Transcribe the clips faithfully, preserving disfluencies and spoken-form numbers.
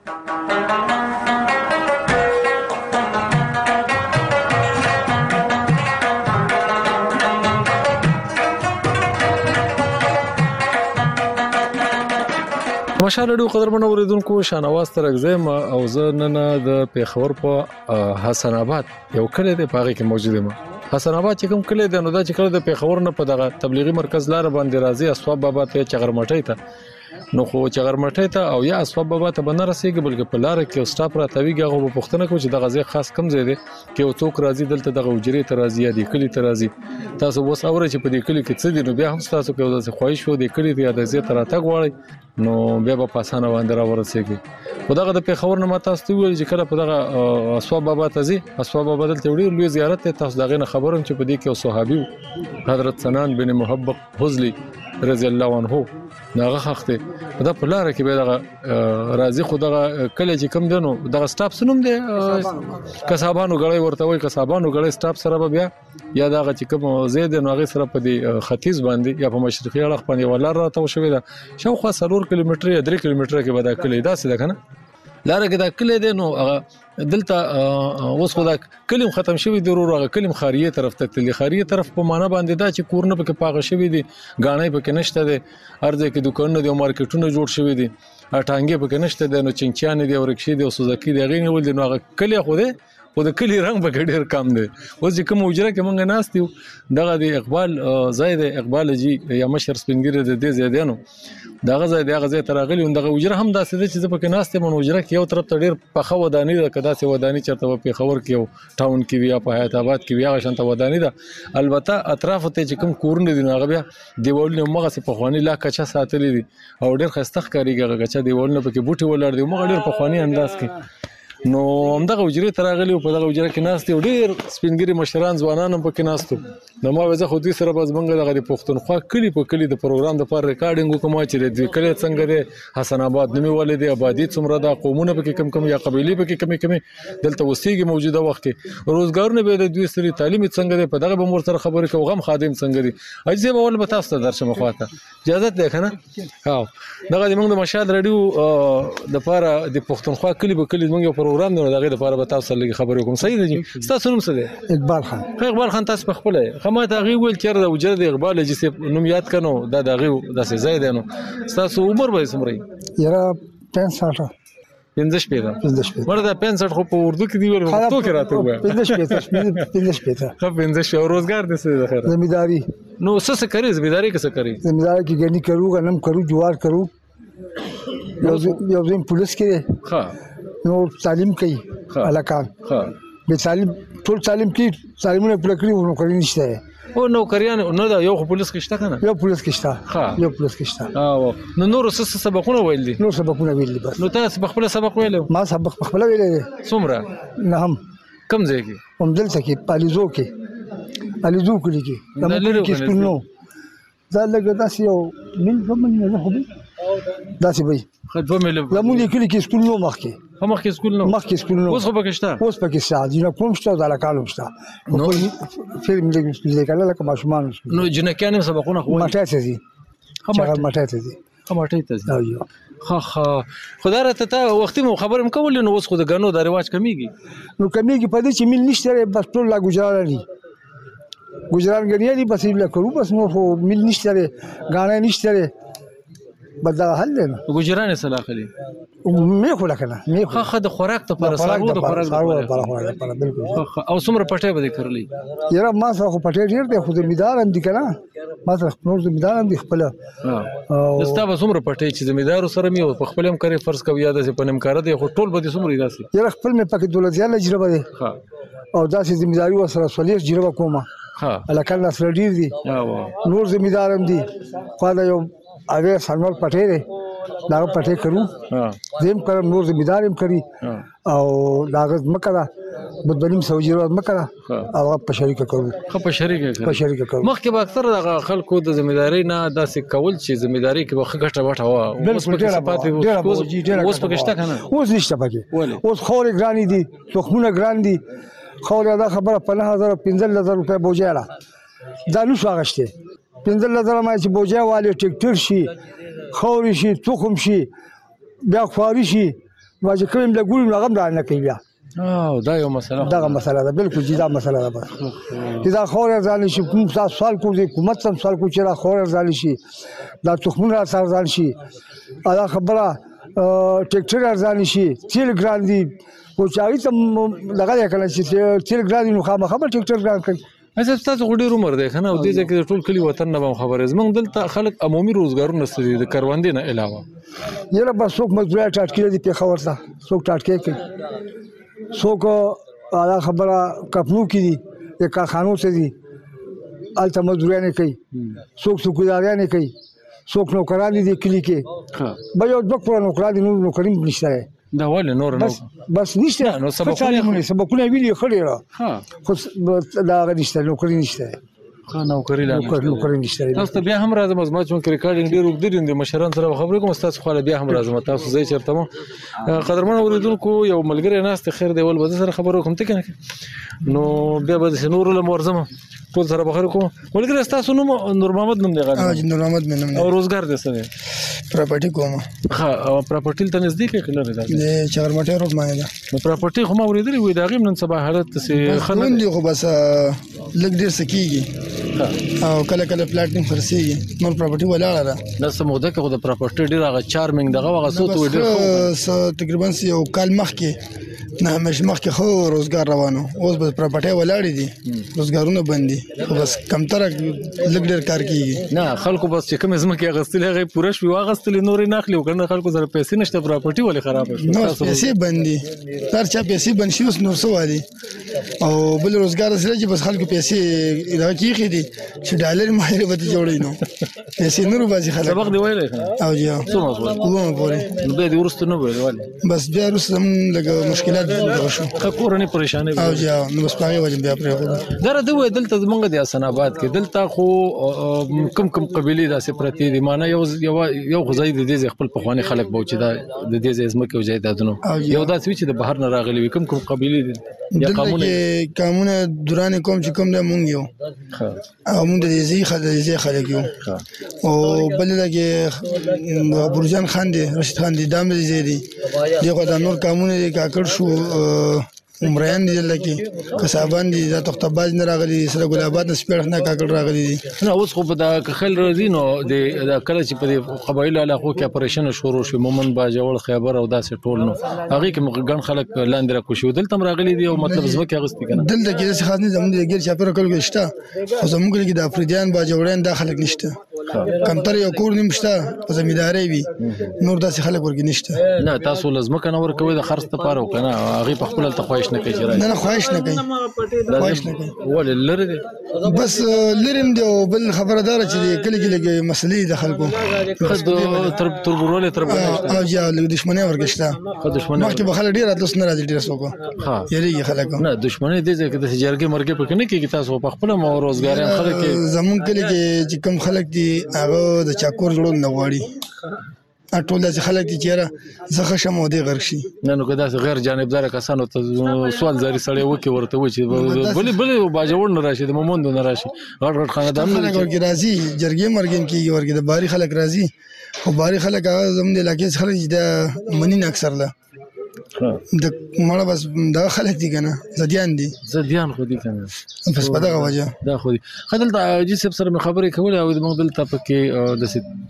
ماشاءالله ډېر قدرمنو اورېدونکو شاهنواز ترکزی یم او زه نن د پېښور په حسن آباد یو کلی دی په هغې کې موجود یم. حسن آباد چې کوم کلی دی نو دا چې کله د پېښور نه په دغه تبلیغي مرکز لاره باندې راځي اسواب بابا ته یا چغرمټۍ ته نو خو چغرمټۍ ته او یا اسواب بابا ته به نه رسېږي بلکې په لاره کې یو سټاپ راتاویږي هغه به پوښتنه کوي چې دغه ځای خاص کوم ځای دی که یو څوک راځي دلته دغه حجرې ته راځي یا دې کلي ته راځي تاسو اوس اورئ چې په دې کلي کې څه دي نو بیا هم ستاسو که یو داسې خواهش وو دې کلي ته یا دې ځای ته راتګ غواړئ نو بیا به په اسانه باندې راورسېږي. خو دغه د پېښور نه ما تاسو ته وویل چې کله په دغه اسواب بابا ته ځي اسواب بابا دلته یو ډېر لوی زیارت دی تاسو د هغې نه خبر یم چې په دې کې یو صحابي و حضرت سنان بن محبق حزلي رضی الله عنه نو هغه ښخ دی دا په لاره کې بیا دغه راځي خو دغه کلی چې کوم دی نو دغه سټاپ څه نوم دی کسابانو ګړی ورته وایي کسابانو ګړی سټاپ سره به بیا یا دغه چې کوم ځای دی نو هغې سره په دې ختیځ باندې یا په مشرقي اړخ باندې یوه لار راتاو شوې ده شاوخوا څلور کیلومتره یا درې کیلومتره کې به دا کلی داسې ده که نه لاره کې دا کلی دی نو هغه دلته اوس خو دا کلیم ختم شوی دی ورو هغه کلیم خاریه طرف ته تللی خاریه طرف په معنا باندې دا چې کورونه پکې پاغه شوی دي غاڼې پکې نشته دي ارزه کې دکانونه دي او مارکیټونه جوړ شوی دي اټانګې پکې نشته دي نو چنچان دي او رکشې دي او سوزکی دي غي نیول دي نو هغه کلی خو دی خو د کلی رنګ پکې ډېر کم دی اوس چې کوم حجره کې مونږ ناست یو دغه د اقبال ځای دی اقبال جي یا مشر سپینګیری د دې ځای دی نو دغه ځای دی هغه ځای ته راغلي وم دغه حجره هم داسې ده چې زه پکې ناست یم نو حجره کې یو طرف ته ډېر پخه وداني ده که داسې وداني چېرته په پېښور کې یو ټاون کې وي یا په حیات آباد کې وي هغه شانته وداني ده البته اطرافو ته چې کوم کورونه دي نو هغه بیا دیوالونه همغسې پخواني لا کچه ساتلي دي او ډېر ښایسته ښکارېږي هغه کچه دیوالونه پکې بوټي ولاړ دي همغه ډېر پخواني انداز کې نو همدغه حجرې ته راغلي وو په دغه حجره کې ناست یو ډېر سپینګیري مشران ځوانان هم پکې ناست وو نو ما ویل زه خو دوی سره به زموږ دغه د پښتونخوا کلي په کلي د پروګرام دپاره ریکارډینګ وکړم چې د دوی کلی څنګه دی حسن آباد نومې ولې دی آبادي څومره ده قومونه پکې کم کم یا قبیلې پکې کمې کمې دلته اوسېږي موجوده وخت کې روزګارونه به د دوی سره تعلیم څنګه دی په دغه به مور سره خبرې کوو غم خادم څنګه دی اجزه به ول به تاسو ته درشم خواته اجازه ده کنه ها دغه موږ د مشال رادیو د لپاره د پښتونخوا کلي په کلي موږ یو پروګرام دی دغه لپاره به تاسو سره خبرې کوم صحیح دی تاسو نوم څه دی اقبال خان اقبال خان تاسو په خپل خمه ته غي ویل چې د وجره د اقبال جسې نوم یاد کنو دا دغه داسې ځای دی نو تاسو عمر به سمري یاره پنځه پنځه شپېته پنځه شپېته مردا پنځه خو په اردو کې دی ول پښتو کې راته وای پنځه شپېته پنځه شپېته خو پنځه شو روزګار دې څه خیر زمینداری نو څه څه کوي زمینداری څه کوي زمینداری کې ګنی کرو غنم کرو جوار کرو یو ځین پولیس کې ها نو تعلیم کوي الکان ها به تعلیم ټول تعلیم کې تعلیمونه پر کړی ورو کړی نشته او نوکریان نو دا یو پولیس کې شته کنه یو پولیس کې شته یو پولیس کې شته او نو نور څه سبقونه ویل دي نو سبقونه ویل دي بس نو تاسو خپل سبق ویلو ما سبق خپل ویل دي څومره نه هم کم ځای کې هم دلته کې پالیزو کې پالیزو کې کې دا کې سکول نو دا لګا داسې یو من کوم نه خو داسې وي خدوه مې لمونې کې کې سکول نو مخکې هم مخکې سکول نو مخکې سکول نو اوس خو پکې شته اوس پکې شته جنہ کوم شته د الکالو شته نو فلم دې سکول دې کله لکه ماشومان نو جنہ کې نه سبقونه خو ماټه ته دي هم ماټه ته دي هم ماټه ته دي ها ها خدای راته ته وخت مو خبرم کول نو اوس خو د غنو د رواج کمیږي نو کمیږي په دې چې مل نشته بس ټول لا گزارا دي گزاران غنیالي بس یې کړو بس نو خو مل نشته غاڼه نشته بدل حل نه ګجران سره خلی مې خو لکنه مې خو خد خوراک ته پر سارو د خوراک پر خوراک پر بالکل او څومره پټه به کړلی یاره ما سره خو پټه ډیر دی خو زمیدار هم دي کنه ما سره نور زمیدار هم دي خپل او دستا به څومره پټه چې زمیدار سره مې په خپل هم کوي فرض کوي یاد سي پنم کار دی خو ټول به څومره داسي یاره خپل مې پکې دولت یاله جربه دی ها او داسې زمیداری وسره سولیر جربه کومه ها الکل نسل ډیر دي نور زمیدار هم دي خو دا یو اوی سنور پټه دی دا پټه کرو زم کرم نور زمیدار هم کوي او دا غز مکړه بدبنیم سوجیرو مکړه او په شریک کوو خو په شریک په شریک کوو مخکې به اکثر د خلکو د زمیداری نه داسې کول چې زمیداری کې وخت غټه وټه وا اوس پکې شته کنه اوس نشته پکې اوس خوري ګرانی دي تخمونه ګران دي خوري دا خبره په نه هزار پنځه هزار روپے بوجاله دا نو شاغشته پنځه هزار ما چې بوجا والي ټیکټر شي خوري شي تخم شي بیا خواري شي نو چې کوم له ګول هغه دا نه کوي بیا او دا یو مسله دا مسله ده بالکل جدا مسله ده بس چې دا خور ځان شي کوم سوال کوي حکومت سم سوال کوي چې دا خور ځان شي دا تخمونه سره ځان شي دا خبره ټریکټر ځان شي تیل ګران دي او چې هغه تم دغه کله چې تیل ګران دي نو خامخا ټریکټر ګران کوي اځه تاسو غوډي عمر دی کنه او دې ځکه ټول کلی وطن نه خبره زمونږ دلته خلک عمومي روزګارونه ستدي د کاروندې نه علاوه یره بس څوک مزدوري ټاټکې دي په خبر ته څوک ټاټکې کوي څوک دا خبره کپنو کې دي د کارخانو څخه دي الته مزدوري نه کوي څوک څوکداري نه کوي څوک نوکران دي کلی کې ها به یو دوه پر نوکران دي نو نوکرین نشته دا ولې نور نو بس نشته نو سبقونه سبقونه ویلي خړې را ها خو دا نشته نوکری نشته خو نوکری لا نوکری نشته تاسو بیا هم راځم از ما چې ریکارډینګ ډیر وګړي دي مشران سره خبرې کوم تاسو خو بیا هم راځم تاسو زې چرته مو قدرمن اوریدونکو یو ملګری ناست خیر دی ول به سره خبرو کوم ته کنه نو بیا به نور له مرزم ټول سره بخیر کوم ملګری تاسو نو نور محمد نوم دی غاړه ها نور محمد مې نوم او روزګار دې سره پراپرټي کوم ها او پراپرټي ته نزدیک کې لري دا د چغرمټي روډ باندې دا نو پراپرټي خو ما ورېدلې وې دا غیم نن سبا حالت سي خلک دي خو بس لګ ډیر سکیږي او کله کله پلاټینګ خرسيږي نور پراپرټي ولاړه ده دا سموده کې خو د پراپرټي ډیر هغه چارمنګ دغه هغه سوت وې ډیر تقریبا یو کال مخکې نه همیشه مخکې خو روزګار روانو اوس به پراپرټي ولاړې دي روزګارونه بندي بس کمتره لګ ډیر کار کیږي نه خلکو بس چې کوم زمکه غستلې هغه پوره شوی واغستلې نورې ناخلي وکړنه خلکو سره پیسې نشته پراپرټي ولې خراب شو نو پیسې بندي تر چا پیسې بند شي اوس نور څه وادي او بل روزګار سره چې بس خلکو پیسې دا کیږي دي چې ډالر ماهر به جوړې نو پیسې نور بازي خلک سبق دی ویلې او جا څه مزول کومه پورې نو به دې ورسته نو ویلې بس بیا ورسته لګ مشکلات دغه شو کورنۍ پریشانې او جا نو بس پاره وجه بیا پرې خو دا د وې دلته زمونږ د حسن آباد کې دلته خو کم کم قبيله داسې پرتی دي معنی یو یو خدای د دې خپل په خواني خلک بوچ دا د دې زمکه او جایدادونو یو داسې چې د بهر نه راغلي کم کم قبيله دي یا قانون قانون دوران کوم چې کوم د مونږ یو او مونږ د دې خلک خلک یو او بل لګي برجان خان دي رشید خان دي دام دي زیدي دغه د نور قانون دي کاکړ شو عمران دي لکه کسابان دي د تختباز نه راغلي سره ګلابات نه سپېړ نه کاکړ راغلي دي نو اوس خو د خل رزینو د کله چې په قبایلو علاقو کې اپریشن شروع شو مومن باجوړ خیبر او داسې ټول نو هغه کې ګڼ خلک لاندې را کوشي دلته راغلي دي او مطلب زمکه غستی کنه دلته کې څه خاص نه زموږ د ګیر چاپیره کول شته او زموږ کې د افریدیان باجوړان داخله نشته کمتر یو کور نمشته په زمیداری وي نور داسې خلک ورګ نشته نه تاسو لازمکه نه ورکوي د خرڅ لپاره وکنه هغه په خپل ته خواهش نه کوي نه نه خواهش نه کوي خواهش نه کوي ول لری بس لرم دی بل خبردار چې کلی کې لګي مسلې د خلکو خد تر تربورولې تر او یا له دښمنۍ ورګشته خد دښمنۍ مخکې به خلک ډیر اتلس نه راځي ډیر سوکو ها یریږي خلک نه دښمنۍ دې ځکه د جرګې مرګې په کنه کې تاسو په خپل مو روزګاران خلک زمون کلی کې چې کم خلک دي هغه د چاکور جوړول نه غواړي ټول داسې خلک دي چې زخه شمو دی غرق شي نه نو کدا غیر جانبدار کسانو ته سوال زری سړی وکي ورته و چې بلې بلې باجوړ نه راشي د مومند نه راشي غړ غړ خاندان نه ورګي راځي جرګې مرګین کیږي ورګي د باري خلک راځي خو باري خلک هغه زموږ د علاقې خلک د منین اکثر ده د مړه بس دا خلک دي کنه زديان دي زديان خو دي کنه بس په دغه وجه دا خو دي خدل ته جی سب سره خبرې کولې او د موږ دلته پکې د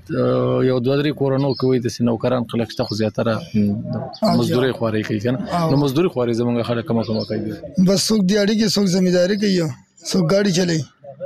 یو دوه درې کورونو کوي د نوکران خلک شته خو زیاتره مزدوري خواري کوي کنه نو مزدوري خواري زمونږ خلک کم کم کوي بس څوک دی اړیږي څوک ځمېداري کوي څوک ګاډي چلای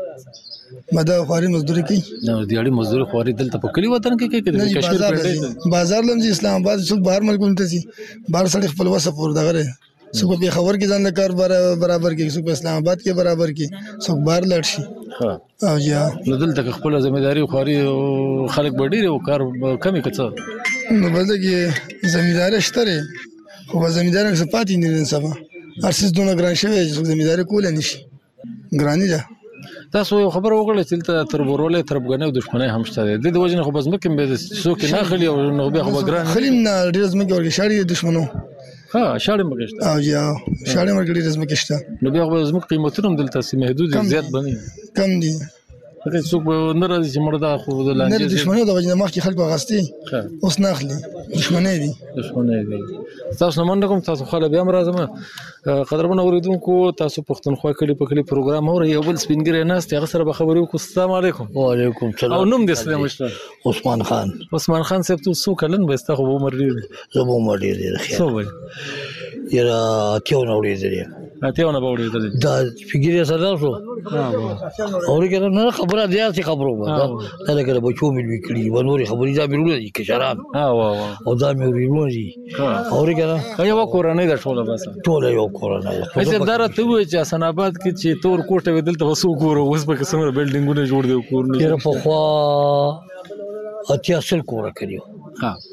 مدا خواري مزدوري کوي نو دی اړي مزدوري خواري دلته په کلی وطن کې کوي د کشمیر په بازار لمزي اسلام آباد څوک بهر ملکونو ته سي بهر سړي خپل وسه پور دغه څوک په خبر کې ځان کار برابر کې څوک اسلام آباد کې برابر کې څوک بهر لړ شي ها او یا نو دلته خپل ځمېداري خواري خلک بډيره او کار کمی کڅه نو بلته کې ځمېداري شته خو ځمېداري څه پاتې نه سبا ارسس دونه ګران شوی چې ځمېداري کول نه شي ګرانی ده تاسو یو خبر وکړل چې تل تربورولې تربګنې او دښمنۍ هم شته د دې وجه نه خو بس مکه به څوک نه خلی او نو به خو ګران خلیم نه ډیر زمکه ورګ شاړي دښمنو ها شاړي مګشته او یا شاړي مرګ ډیر زمکه شته نو به خو زمکه قیمتونه هم دلته سي محدود زیات بني کم دي هغه څوک نه راځي چې مړه دا خو د لانجې نه دښمنۍ د وجه مخکې خلکو غاستي اوس نه اخلي دښمنۍ دي دښمنۍ دي تاسو نه منډه کوم تاسو خو بیا راځم قدرمن اوریدونکو تاسو پښتونخوا کلی په کلی پروګرام اور یو بل سپینګری ناست هغه سره به خبرې وکړو. السلام علیکم. وعلیکم السلام. او نوم دې څه مشر؟ عثمان خان. عثمان خان صاحب تاسو څو کلن به تاسو عمر لري؟ زه به عمر ډېر خیر. څو وای؟ یرا اتیو نو ورېدلې. اتیو نه به ورېدلې. دا فکر سره شو. اور کله نه خبره دی چې خبرو ده. دا لکه بچو مې وکړي ونوري خبرې دا مې ورولې کې شراب. ها وا وا. او دا مې ورولې. اور کله یو کورنۍ د ټوله بس. ټوله یو کورنۍ. ایسه دا راته وای چې حسن آباد کې چې تور کوټه ودل ته وسو ګورو اوس به څنګه بلډینګونه جوړ دی کورونه. یره په خوا اتیا سل کور کړیو. ها.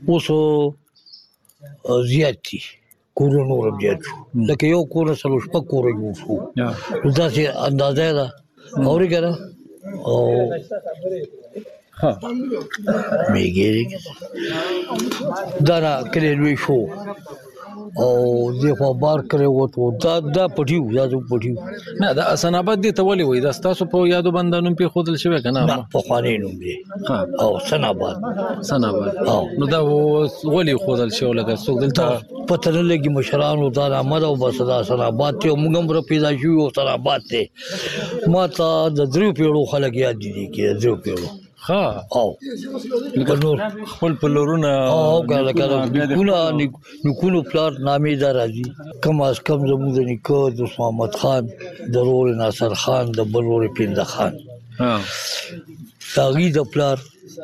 اوس زیات دي. کورونه نور زیات شو. لکه یو کور سره شپږ کور جوړ شو. دا چې اندازه ده. اور کله او ها میګری دا را کړی لوي شو او دغه بار کړی وته دا دا پټیو دا پټیو نه دا حسن آباد دي ته ولي وای دا تاسو په یادو بندانو په خودل شوی کنه نه په خوانې نوم دی او حسن آباد حسن آباد نو دا ولي خودل شو لکه څوک دلته پته نه لګي مشرانو دا آمد او بس دا حسن آباد ته موږ هم پیدا شو او حسن آباد ته ما ته د درو پیړو خلک یاد دي کې درو پیړو ها او نور خپل پلورونه او کله کله کونه نکونو پلار نامې دا راځي کم از کم زموږ د نیکه د محمد خان ضرور ناصر خان د بلور پیند خان ها تاغي د پلار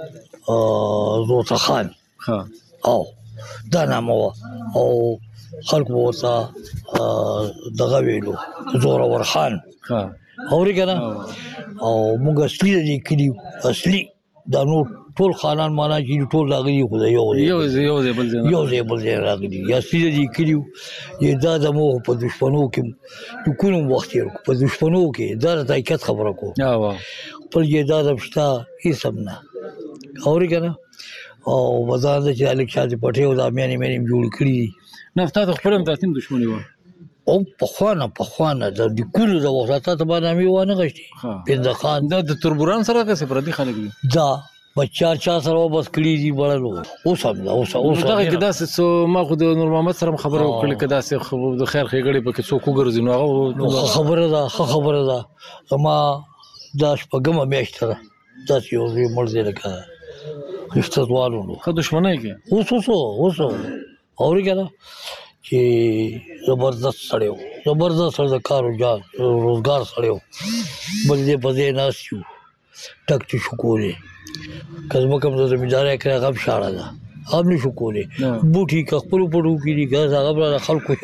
زوتا خان ها او دا نامو او خلق وتا دغه ویلو زور ور خان ها اوري کنه او موږ اصلي دي کړي اصلي دا نو ټول خانان معنا چې ټول راغلي خو یو یو یو دی بل ځای یو دی بل ځای راغلي یا اصلي دي کړي یی دا د مو په دښمنو کې د کوم وخت یې په دښمنو کې دا د حقیقت خبره کو یا وا پر یی دا د پښتا هیڅ نه اوري کنه او وزاره چې الک شاته پټیو دا مې نه مې جوړ کړی نه تاسو خپل هم تاسو دښمنی و او په خوانه په خوانه د کولو د وخت ته باندې مې ونه غشتي پیند خان دا د تربوران سره څه پردي خلک دي دا بچا چا سره بس کړی دي بړلو اوس هم اوس اوس دا کدا څه ما خو د نور محمد سره خبره وکړه کدا څه د خیر خېګړې پکې څوک وګرځي نو هغه خبره ده خبره ده ما دا شپږم میاشته دا چې یو مړ دی لکه استدوالو نو خو دښمنۍ کې اوس اوس اوس اوري کنه چې زبردست سړیو زبردست سره د کارو جان روزګار سړیو بل دې بځې ناسیو ټک ته شو کولې کله کوم د زمیندار کړه غم شاړه ده هم نشو کولې بوټي خپل پړو کې دي ګاز هغه بل خلکو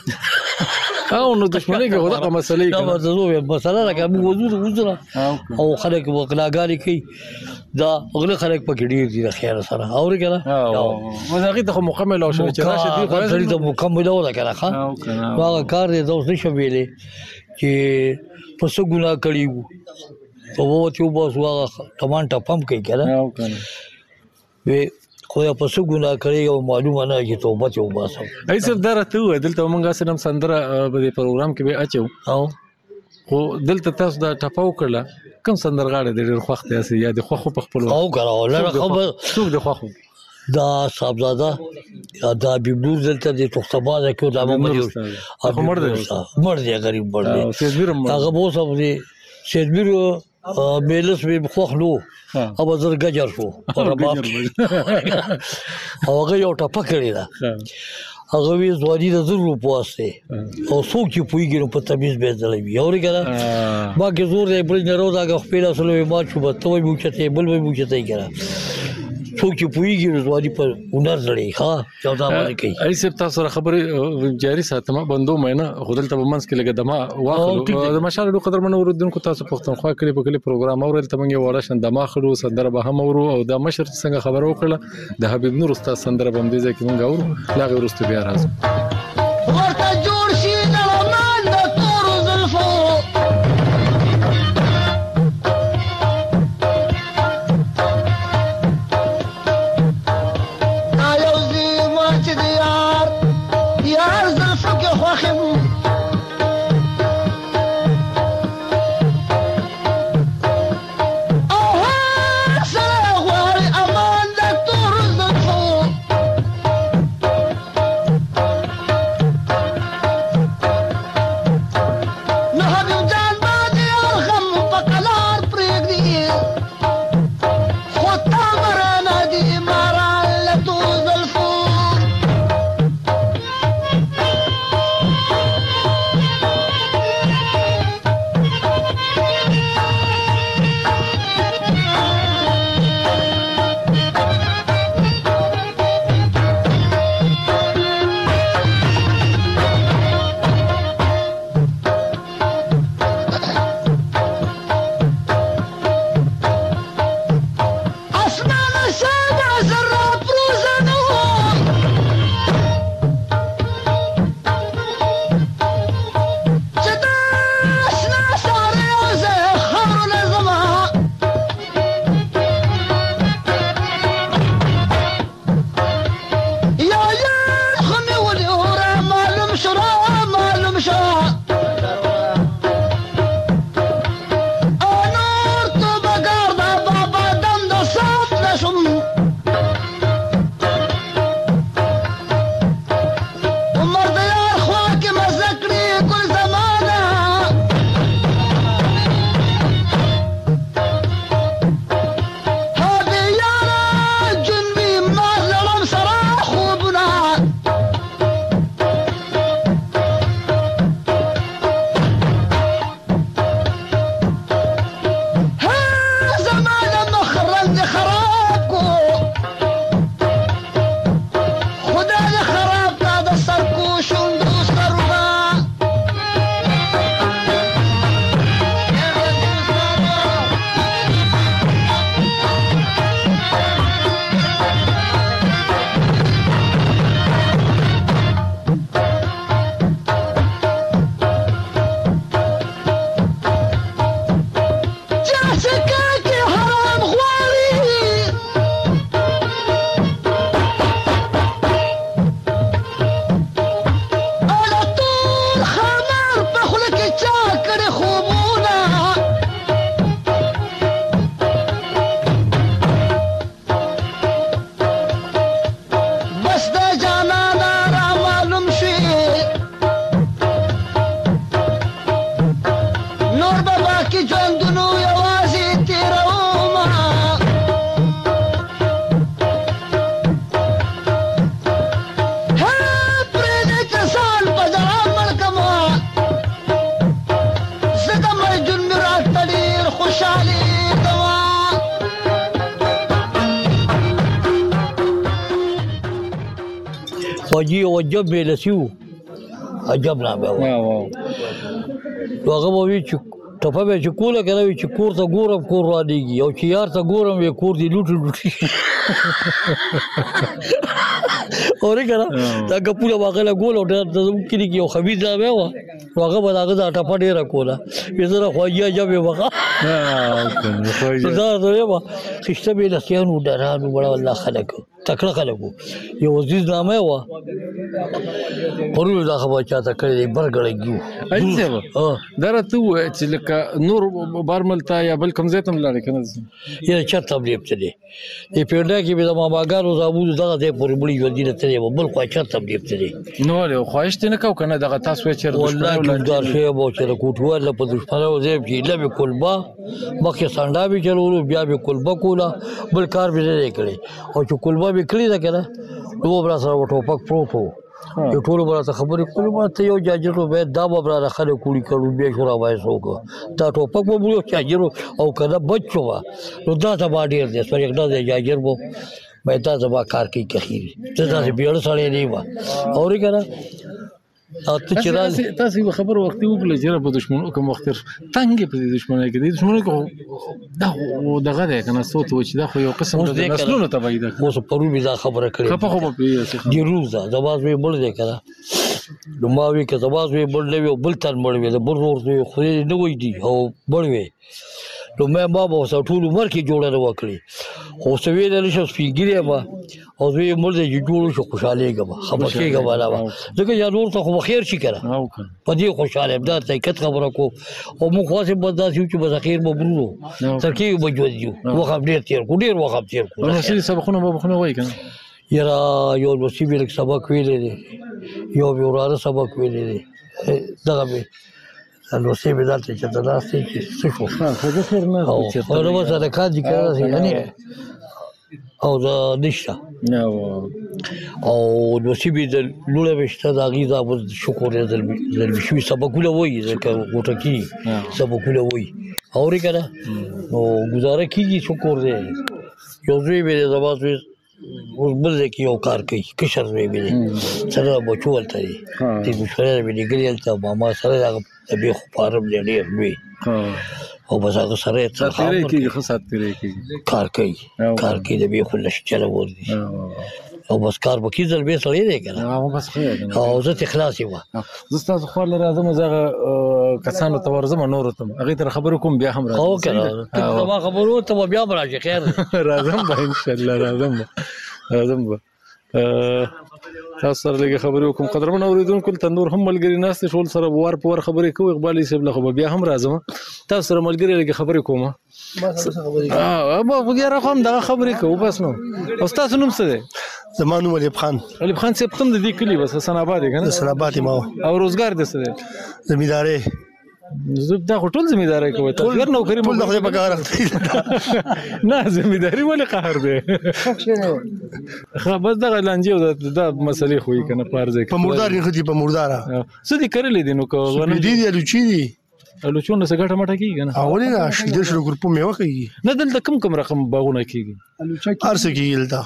یو او نو دښمنۍ کې هغه مسلې دا مزه مسله راکه موږ وځو وځو او خلک وکلاګاری کوي دا اغله خلک پکې ډیر دي خیر سره اوري کنه او زغی ته مکمل او شوی چې راشه دی خو سړی ته مکمل او کنه ښا هغه کار دې اوس نشو ویلې چې پس ګناه کړیو او وو ته بس هغه ټمانټه پمپ کوي کنه او کنه وی خو یا پس ګناه کړی او معلومه نه چې توبه ته وباسم ای صرف درته و دلته مونږه سره سندره په پروګرام کې به اچو او خو دلته تاسو دا ټپاو کړل کوم سندرغاړي د ډېر خوخت یاسي یا د خوخو په خپل او غراو لره خبر څوک د خوخو دا صاحبزاده یا دا بیبلور دلته د توختباز کې د امام دی هغه مړ دی مړ دی غریب مړ دی سیدبیر هغه بو سب دی سیدبیر میلس به خوخ نو او زر گجر شو پر باب هغه یو ټپه کړی دا هغه وی زوادي د زر روپو واسطه او څوک چې پویګنو په تمیز به ځلوي اوري کنه ما کې زور دی بل نه روزه غ خپل اصل ما شو به توي موچته بل به موچته کړه څوک چې پویګنو زوادي په هنر لړې ها چودا باندې کوي ای سپ تاسو سره خبره جاری ساتمه بندو مینه خدل ته منس کې لګه دما واخلو د مشال قدر من اوردونکو تاسو پښتونخوا کلی په کلی پروګرام اورل ته منګه وړه شن دما خلو سندره به هم ورو او د مشر څنګه خبر وکړه د حبیب نور استاد سندره بم دي ځکه منګه اورو لاغه ورسته بیا راځو ورته جوړ شي نړمان د تور زلفو خواجي او عجب مېلسي و عجب نامه و نو هغه به وي چې ټپه به چې کوله که نه وي چې کور ته ګورم کور رانېږي او چې یار ته ګورم وی کور دې لوټي لوټي اورې که نه دا ګپونه به هغه له ګول او زموږ کلي کې یو خبیث نامه وه نو هغه به د هغه دا ټپه ډېره کوله وی زه د خواجي عجب یم هغه نو دا ورته ویم خشته مېلسیان وو ډاران وو بړه والله خلک تکړه خلک وو یو عزیز نامه یې وه پرون دا خبره چاته کړې دی برګړی وو دا راته ووایه چې لکه نور بارمل ته یا بل کوم ځای ته هم لاړې که نه یاره چېرته هم ډېب ته دی دې پېنډا کې مې د ماماګانو زامنو دغه ځای پورې مړي ژوندي نه تللی وم بل خوا چېرته هم ډېب ته دی نو ولې خواهش دې نه کوو که نه دغه تاسو وایي چېرې والله ټینګار شوی یم او چې د کوټوال نه په دشمنۍ ځای چې ایله مې کلبه مخکې سنډا مې چلولو بیا مې کلبه کوله بل کار مې نه دی کړی او چې کلبه مې کړې ده که نه نو به راسره و ټوپک پروت و یو ټولو به راته خبرې کولې ما ته یو جاجر و باید دا به رانه خلک وړي کړو بیا شو راباندې څه وکړه دا ټوپک به مو یو جاجر او که نه بچ شو به نو دا زما ډېر دی سپرېږده دی جاجر به باید دا زما کار کوي کخیر ته داسې بیړه سړی نه یم اورې که نه تاسې به خبره وختي وکړله چې یاره په دښمنو کوم وخت تنګ یې په دې دښمنۍ کې دې دښمنۍ کې خو دا خو دغه دی که نه څه ورته وایي چې دا خو یو قسم د نسلونو تباهي ده اوس پرون مې دا خبره کړې خفه خو به پرېږدې د روز ده زما زوی مړ دی که نه نو ما وایي که زما زوی مړ نه وي او بل تن مړ وي د بل ورور زوی خدای دې نه وژني او مړ وي نو ما ما به ورسره ټول عمر کې جوړه نه وکړې خو اوس ویلی نه شم سپین ږیری یم او زوی یې مړ دی چې جوړ شو خوشحالېږم خفه کېږم نه به ځکه یا نور ته خو به خیر شي که نه په دې خوشحاله یم دا حقیقت خبره کوم او موږ خواصې بس داسې یو چې بس اخر به برو تر کېږو به ژوند یو وخت هم ډېر تېر کړو ډېر وخت هم تېر کړو نصیب سبقونه وبقونه وایي که نه یاره یو نصیب یې لږ سبق ویلی دی یو مې وراره سبق ویلی دی دغه مې نصیب یې دلته چېرته ناست دی چې څه شو او نه بس هلکان دي که نه داسې یعنې او د نشته او نصیب یې د لوړه مې شته د هغې دا شکر یې زلمي شوي سبقونه وایي لکه غوټه کېږي سبقونه وایي اورې که نه نو ګزاره کېږي شکر دی یو زوی مې دی زما زوی اوس بل ځای کې یو کار کوي کشر زوی مې دی سره بچو هلته دی د مشورې مې لیږلي هلته ماما سره د هغه د بیخو فارم دی ډېر لوی او بس هغه سره یې کار کوي کار کوي د بیخو لږ چلول دي او بس کار به کېږي زلمی سړی دی که نه او زه ترې خلاص یم زه ستاسو خوا له راځم زه هغه کسانو ته ورځم نورو ته هغې ته خبرې کوم بیا هم راځم او که نه زما خبرو ته به بیا هم راشي خیر راځم به انشاءالله راځم به راځم به تاسو سره لږې خبرې وکړم قدرمن اورېدونکو دلته نور هم ملګري ناست دي ټول سره به وار په وار خبرې کوو اقبال صاحب له خو به بیا هم راځم تاسو سره ملګري لږې خبرې کوم یاره خو هم دغه خبرې کوو بس نو او ستاسو نوم څه دی زما نوم عليب خان عليب خان صاحب تم د دې کلي بس حسن آباد دی که نه حسن آباد یم او روزګار دې څه دی زمیندارۍ دا خو ټول زمیندارۍ کوي تاسو غیر نوکري ټول د خدای په کار نه زمینداري ولې قهر دی ښه بس دغه لانجې او دا مسلې خو یې که نه په هر ځای کې په مردار نه ښه دي په مرداره څه دې کرلي دي نو که سپېدې دي الوچي دي الوچو نه څه ګټه مټه کېږي که نه ولې نه شیدې شلو ګروپو میوه کېږي نه دلته کوم کوم رقم باغونه کېږي هر څه کېږي دلته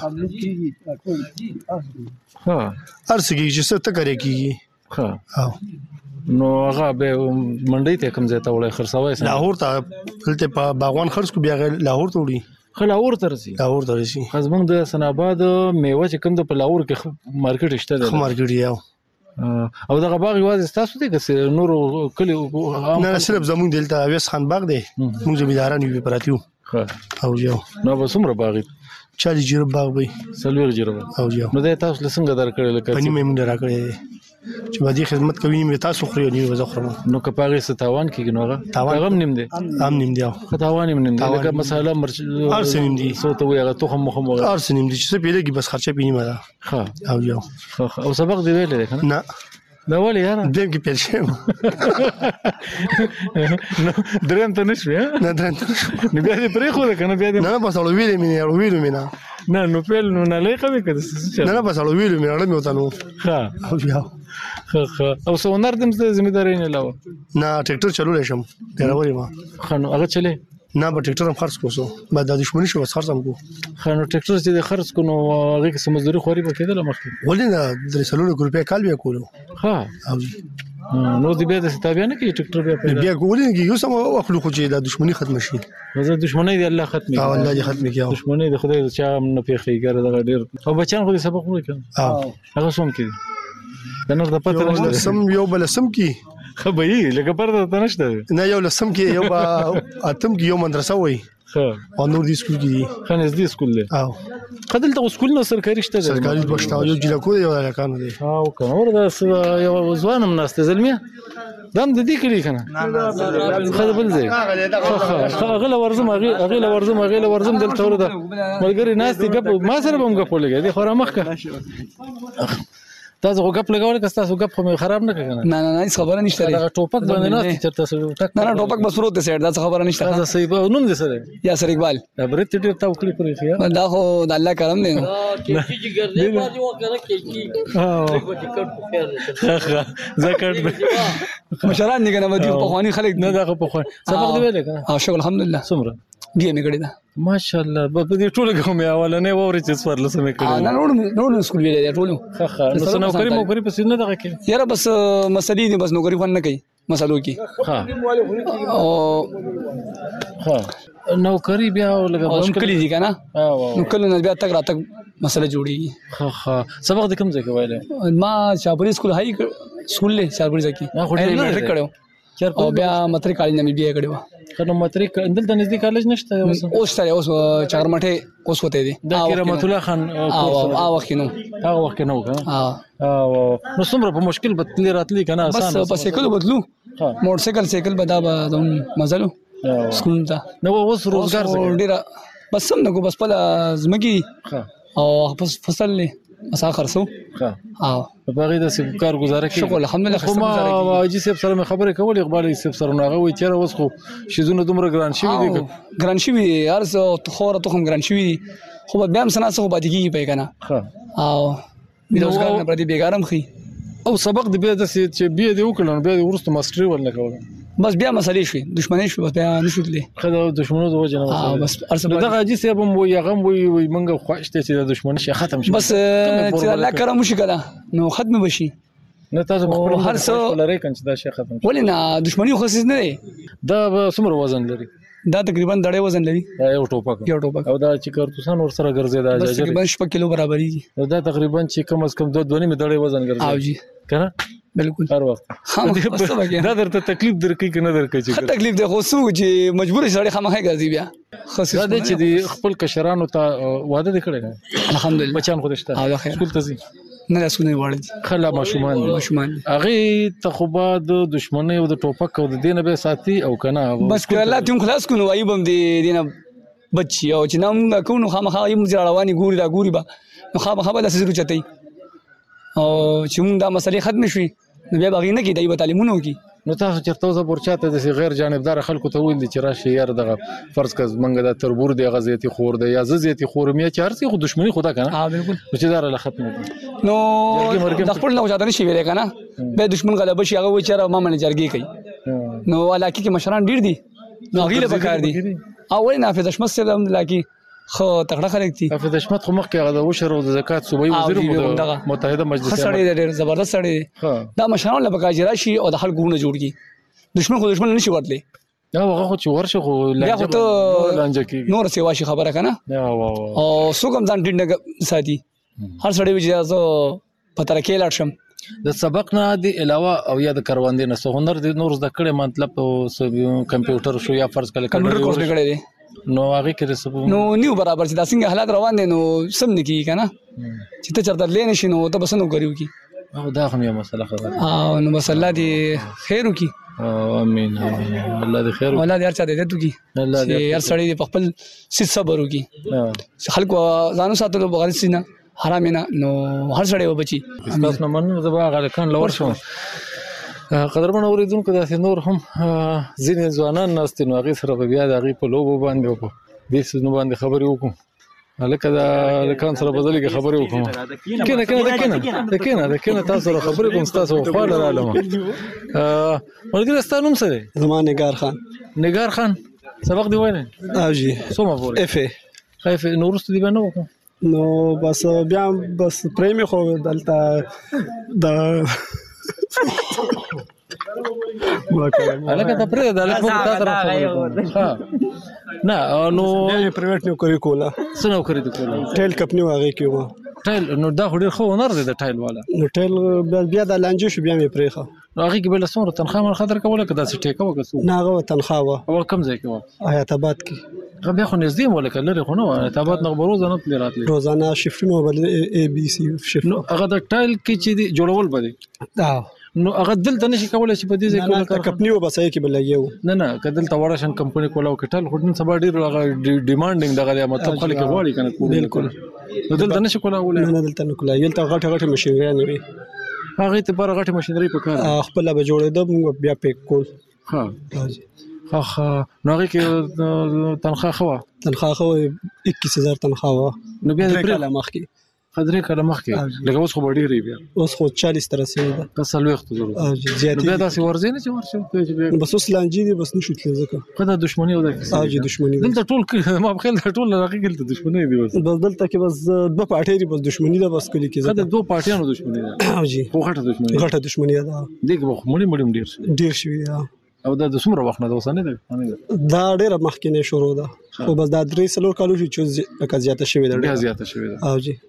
هر څه کېږي چې څه ته کرې کېږي ښه نو هغه بیا منډۍ ته کوم ځای ته وړی خرڅوی لاهور ته دلته په باغوان خرڅ کړو بیا لاهور ته وړي ښه لاهور ته رسي لاهور ته رسي ښه زموږ د حسن آباد میوه چې کوم د په لاهور کې مارکېټ شته دی ښه مارکېټ یو او دغه باغ یوازې ستاسو دی که نورو کلیو نه صرف زموږ دلته اویس خان باغ دی موږ زمینداران یو پراته یو او یو نو به څومره باغ چالیس جریب باغ به څلوېښت جریبه او یو نو دی تاسو له څنګه درکړی لکه په نیمه یې موږ راکړی دی چې باندې خدمت کوي نیمه تاسو خوري او نیمه زه خورم نو که په هغې څه تاوان کېږي نو هغه هغه هم نیم دی هم نیم دی ښه تاوان هم نیم دی لکه مساله مرچ هر څه نیم دي څه ته وایي هغه تخم مخم وغیره هر څه نیم دي چې څه پرې لګي بس خرچه پې نیمه ده ښه او یو او سبق دې ویلی دی که نه نه دا ولې یاره دویم کې پیل شوی نو درېیم ته نه شوې نه درېیم ته نه شوی نو بیا دې پرېښوده که نه بیا دې نه نه بس اړه ویلې مې نه اړه ویلو مې نه نه نو پیل نو نلۍ قوي که نه نه بس اړه ویلو مې اړه مې ورته نو ښه او بیا ښه ښه او څه هنر دې هم زده زمیندارۍ نه علاوه نه ټریکټر چلولی شم ډېرول یم ښه نو هغه چلې نه به ټریکټر هم خرڅ کوسو بعد د دښمنی شو بس خرڅ هم کو خو نو ټریکټر چې د خرڅ کو نو هغه کې سمزدوري خوري به کېدل مخکې ولې نه د سلوړو ګروپه کال بیا کولو ها نو دې به د تابع نه کې ټریکټر بیا پیدا بیا کولې کې یو سم اخلو خو چې د دښمنی ختم شي زه دښمنی دی الله ختمي او الله دې ختمي کیاو دښمنی د خدای چا نه پیخي ګره دغه ډیر او بچان خو دې سبق وایي کنه هغه سوم کې د نور د پته نشته سم یو بل سم کې خبري لکه پرده ته نشته نه یو لسم کې یو با اتم کې یو مدرسه وای ها او نور دي سکول کې خنځ دي سکول له او خدل ته سکول نه سرکاري شته سرکاري بشتا یو جلا کو یو راکانو دي او کنه وردا یو ځوانم ناشته زلمیا دم د دې کلی کنه خدای بل ځای هغه له ورزم هغه له ورزم هغه له ورزم دلته وردا ملګری ناس دي ګپ ما سره هم ګپ لګي دي خورا مخکه تاسو غوګپ لګول که تاسو غوګپ خو خراب نه کړئ نه نه نه خبره نشته دا ټوپک باندې نه چې تاسو ټک نه نه ټوپک بس پروت دی سیټ دا خبره نشته دا صحیح به نوم دې سره یا سر اقبال دا برت ډیر تا وکړي پرې خیا دا خو د الله کرم دی کېچی چې ګرځي باندې وکړه کېچی ها ټیکټ په خیر ها زکات مشران دي کنه مدي په خواني خلک نه دا په خوان سبق دی ویل کنه او شکر الحمدلله سمره بي مې کړی دا ماشاءالله په دې ټول کومه اولنې ووري چې سوار لسمه کړی نه نور نور سکول ویل ټول ها ها نو نوکری موکری په سینه دغه کې یاره بس مسلې دي بس نوکری فن نه کوي مسلو کې ها او ها نوکری بیا لګا مشکل دي کنه نو کله نه بیا تک راتک مسله جوړیږي ها ها سبق د کوم ځای کې وایله ما شاپوري سکول هاي سکول له شاپوري ځکه نه ټریک کړو او بیا متری کالج نه بیا کړو کنه متری دلته نږدې کالج نشته اوس اوس سره اوس چارمټه اوس وته دي د رحمت الله خان او وخت نو هغه وخت نو کنه ها او نو څومره په مشکل بدلی راتلی کنه آسان بس په سیکل بدلو موټر سایکل سیکل بدا به مزلو سکول ته نو اوس روزګار ډیر بس سم نو بس په زمګي او بس فصل له اسا خرڅو ها او په باغې د سب کار گزاره کوي شکر الحمدلله خو ما اجي سب سره خبرې کول اقبال سب سره ناغه وي چیرې اوس خو شیزونه دومره ګران شي دي ګران شي هر څه خور ته هم ګران شي خو بیا هم سنا څه باندې کیږي پې کنه ها او بیروزګار نه پردي بیګارم خي او سبق د بیا د چې بیا دی وکړل بیا ورسته ماستری ورنه کول بس بیا مسلې شي دښمنۍ شو بس بیا نشو تللی خدای دښمنو د وجه نه بس ارسه دغه اجي سبب مو یغم وي وي منګه خوښته چې د دښمن شي ختم شي بس چې الله کرم وشي کله نو ختم بشي نه تاسو خپل هر څه لري کنه دا شي ختم ولې نه دښمنۍ خو څه نه دا څومره وزن لري دا تقریبا ډېر وزن لري یو ټوپک یو ټوپک او دا چې کارتوسان ور سره ګرځي دا بس تقریبا شپږ کیلو برابرېږي دا تقریبا چې کم از کم دوه دوه نیمه ډېر وزن ګرځي او جی کنه بالکل هر وخت دا درته تکلیف درکې کنه درکې چې تکلیف ده خو سو چې مجبور سړی خامخا ګرځي بیا خاص دا چې د خپل کشرانو ته واده وکړي الحمدلله بچان خو دشته او خیر سکول ته ځي نه لاسونه وړي خلا ماشومان ماشومان هغه ته خو بعد دښمنۍ او د ټوپک او د دینه به ساتي او کنه بس الله تیم خلاص کونو وای بم دی دینه بچي او چې نام کونو خامخا یم ځړوانی ګوري دا ګوري با نو خامخا به لاسه چتای او چې موږ دا مسلې ختم شي نو بیا باغی نه کیدای به تعلیمونه وکي نو تاسو چرته زه ورچاته د غیر جانبدار خلکو ته ویل چې راشي یار دغه فرض کز منګه د تربور دی غزيتي خور دی یا زيتي خور مې چې هرڅه خو دښمنی خدا کنه ها بالکل چې دا له ختم نو د خپل نه وجاده نشي ویل کنه به دښمن غلبه شي هغه و چې ما منه جرګي کوي نو علاقه کې مشران ډیر دي نو غیله بکار دي او وای نافذ اشمس سره الحمدلله خو تکړه خلک دي حافظ اشمت خو مخکې هغه د وشر او د زکات صوبایي وزیر مو متحده مجلس سره ډېر زبردست سره دا مشران له بکاج راشي او د خلکو نه جوړ کی دښمن خو دښمن نشي ورتلی دا هغه خو چې ورشه خو لانجه کی نور سیوا شي خبره کنه او سوګم ځان ډینډ ساتي هر سړی وجه په تر کې لاړ شم د سبق نه دی علاوه او یا د کاروان دی نه هنر دی نور د کړه مطلب کمپیوټر شو یا فرض کله کمپیوټر کورس کړی دی نو هغه کې رسوب نو نیو برابر چې دا څنګه حالات روان دي نو سم نه کیږي کنه چې ته چرته لین شي نو ته بس نو غریو کی او دا هم یو مسله خبره او نو بس الله دې خیر وکي امين الله دې خیر الله دې هر چا دې ته کی الله دې هر سړی په خپل سید صبر وکي خلکو ځانو ساتلو بغیر سینه حرام نه نو هر سړی وبچي تاسو نه منو زبا غل کان لور شو قدرمن اوریدونکو داسې نور هم ځینې ځوانان ناست نو هغه سره بیا د هغه په لوبو باندې وکړو دې څه نو باندې خبرې وکړو هلکه دا لکان سره بدلې خبرې وکړو کنه کنه کنه کنه دا کنه تاسو سره خبرې کوم تاسو خو لا علم ا ورګر ستانوم سره زمان نگار خان نگار خان سبق دی وای نه او جی څومره پورې اف ای اف نو ورسته دی باندې وکړه نو بس بیا بس پریمي خو دلته د الګا ته پرې د الګا په تاسو راځي ها نه نو پرایویټ نوکری کوله څه نوکری دی کوله ټیل کمپنی واغې کیو ټایل نو دا خو ډیر خو هنر دی د ټایل والا نو ټیل بیا د لانجو شو بیا مې پرېخه نو هغه کې بل څومره تنخواه من خطر کوله کدا څه ټیکه وکړو نه هغه تنخواه و او کم ځای کې و حیات آباد کې هغه بیا خو نږدې مو لکه لري خو نو حیات آباد نه بروز نه تل راتلی روزانه شیفټونه بل ای بي سي شیفټ نو هغه د ټایل کې چې دی جوړول بده دا نو هغه دلته نشي کولای چې په دې ځای کې کوله کمپنی و بس یې کې بل یو نه نه کدل ته وړه شن کمپنی کوله او کټل خو نن سبا ډیر هغه ډیمانډینګ دغه مطلب خلک غواړي کنه بالکل نو دلته نشي کولای نه دلته نه کولای یلته غټه غټه ماشينري نه وي هغه ته پر غټه ماشينري په کار خپل به جوړېدم بیا پیک کول ها ها ها نو هغه کې تنخواه خو تنخواه خو اکیس هزار تنخواه نو بیا درې کاله مخکې خدري کاله مخکې لکه اوس خو ډېر بیا اوس خو چالیس تر رسیدي ده کسل وخت ضرورت او زیاتې بیا داسې ورځي نه چې ورشي بس اوس لانجې دي بس نشو تللی ځکه خدای دښمنی او د او جی دښمنی دلته ټول ما بخیل ټول راغی دلته دښمنی دی بس بس دلته کې بس دوه پارټي دي بس دښمنی ده بس کلی کې خدای دوه پارټیانو دښمنی ده او جی خو غټه دښمنی غټه دښمنی ده دغه مړی مړی ډیر ډیر شوی ده او دا د څومره وخت نه دا وسنه ده دا ډیره مخکې نه شروع ده خو بس دا درې څلور کالو شي چې لکه زیاته شوی ده ډیره زیاته شوی ده او جی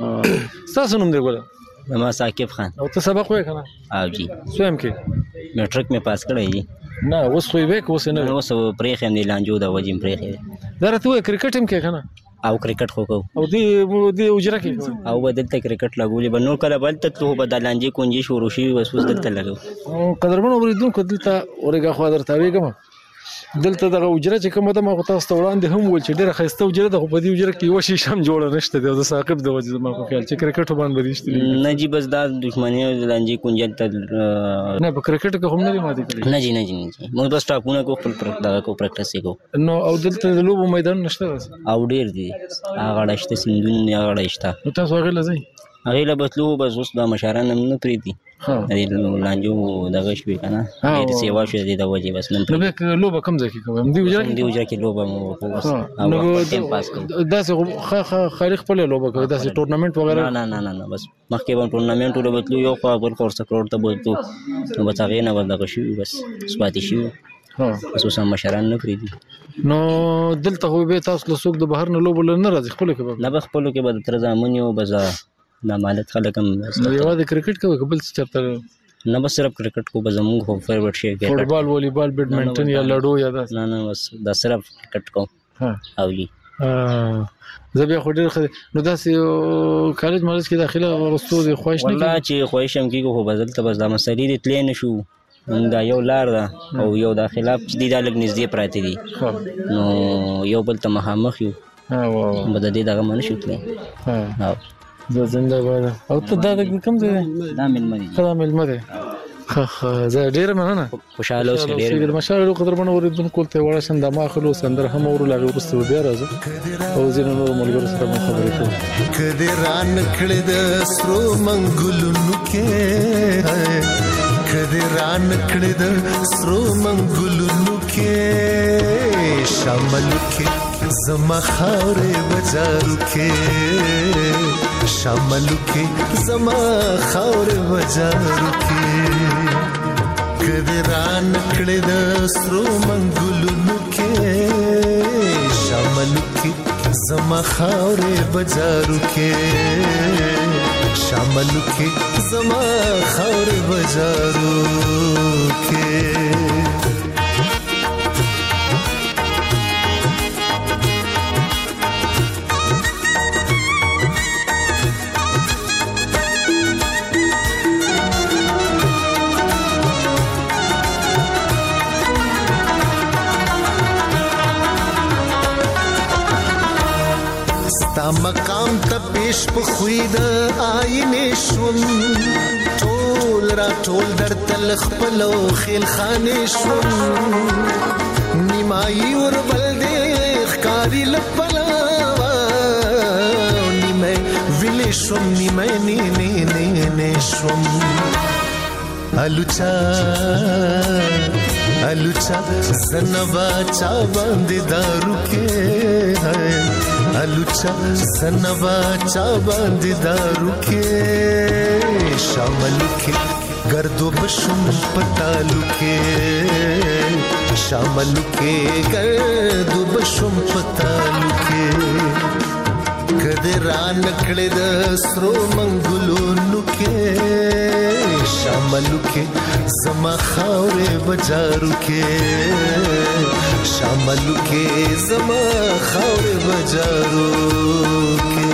تاسو نوم دی ګوره ما ثاقب خان او ته سبق وای کنه او جی سویم کې میټریک مې پاس کړی دی نه اوس خو یې وک اوس نه اوس پرېخ هم دی لانجو دا وجیم پرېخ دا راته کرکټ هم کې کنه او کرکټ خو کو او دی دی اجره کې او بدلته کرکټ لګولې بنو کله بل ته ته بدلانجي کونجي شروع شي وس وس دلته لګو قدرمن اوریدونکو دلته اورګه خو درته ویګم دلته دغه اجره چې کومه ده ما خو تاسو ته وړاندې هم ول چې ډیره خسته اجره ده خو په دې اجره کې یو شي شم جوړ نشته دی د ثاقب د وجه ما خو خیال چې کرکټ باندې بدیشت نه جی بس دا دښمنی او لانجي کونجل ته نه په کرکټ کې هم نه ماتې کړی نه جی نه جی موږ بس ټاپونه کو خپل پرکټ کو پریکټس کو نو او دلته د لوبو میدان نشته او ډیر دي هغه لشته سندون هغه لشته نو تاسو هغه لځئ هغه له بتلو بس اوس دا مشاران نه پریدي ها دې لانجو دغه شوی کنه دې سیوا شو دې د وجه بس نن نو به لوبه کم ځکه کوم دی وجه دی وجه کې لوبه مو بس نو داسې خالق خپل لوبه کوي داسې ټورنمنت وغیرہ نه نه نه نه بس مخکې به ټورنمنت له بتلو یو خو بل کورس کړو ته بوتو نو بس هغه نه ودغه شو بس سپاتې شو ها بس اوس مشاران نه پریدي نو دلته خو به تاسو له سوق د بهر نه لوبه نه راځي خپل کې نه خپل کې به تر ځامن یو بزا نه مالت خلک هم نو یوازې کرکټ کوي قبل څه چرته نه بس صرف کرکټ کو بزمون خو فیوریټ شي کې فوټبال والیبال بیډمنټن یا لډو یا دا نه نه بس دا صرف کرکټ کو ها او جی زه بیا خو ډیر نو داسې کالج مالج کې داخله ورستو دي خواهش نه والله چې خواهش هم کیږي خو بدل ته بس دا مسلې دي تلې نشو دا یو لار ده او یو د خلاف چې دی دا لګ نږدې پراته دي نو یو بل ته مخامخ یو ها واه بد دې دا من شو تلې ها زه زنده باد او ته دا کوم ځای دا ملمنه دا ملمنه خه خه زه ډیر مننه خوشاله اوسې ډیر مشاله قدر باندې اوریدونکو ته وړه شند ما خلو سندر هم اور لاغه ورسته بیا راځه او زینو نور ملګرو سره خبرې کوم کدی ران کړه د سرو منګلونو کې کدی ران کړه د سرو منګلونو کې شامل کې زما خاورې بازارو کې شامل کې زما خاورې بازارو کې کدی ران کړه د سرو منګلونو کې شامل کې زما خاورې بازارو کې شامل کې زما خاورې بازارو کې تا مقام ته پیش په خوې د آینې شوم ټول را ټول در تل خپل خیل خانې شوم نیمایي ور بل دې ښکاری لپلاوا نیمه ویلې شوم نیمه نه نه نه شوم الوچا अलुचा सनवा चा बांध दारू के है अलुचा सनवा चा बांध दारू के शामलू के गर्दो बशुम पतालू के शामलू के गर्दो बशुम पतालू के कदरा नकड़े दसरो मंगुलो नुके शामलू के जमा खावरे बजारू के शामलू के जमा खावरे बजारू के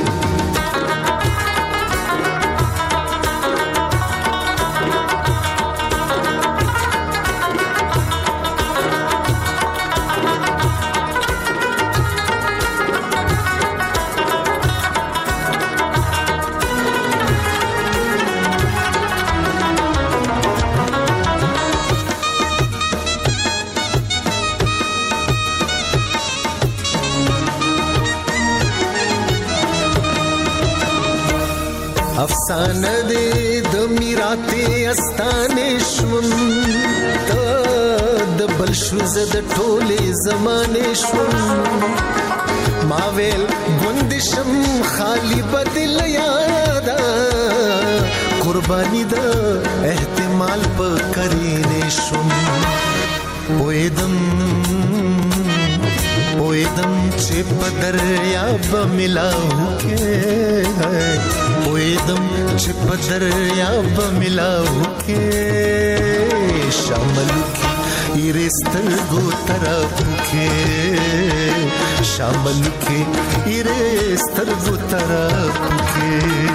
अफसाना दे द मिराते अस्तानेश्वम द बलशुज द टोले जमानेश्वम मावेल गुंदिशम खाली बदल यादा कुर्बानी द एहतिमाल प करीनेश्वम पोएदम पोएदम चे पदरिया ब मिलाऊ के पोएदम चे पदरिया ब मिलाऊ के शामलू के इरेस्तर गो तरफ के शामलू के इरेस्तर गो तरफ के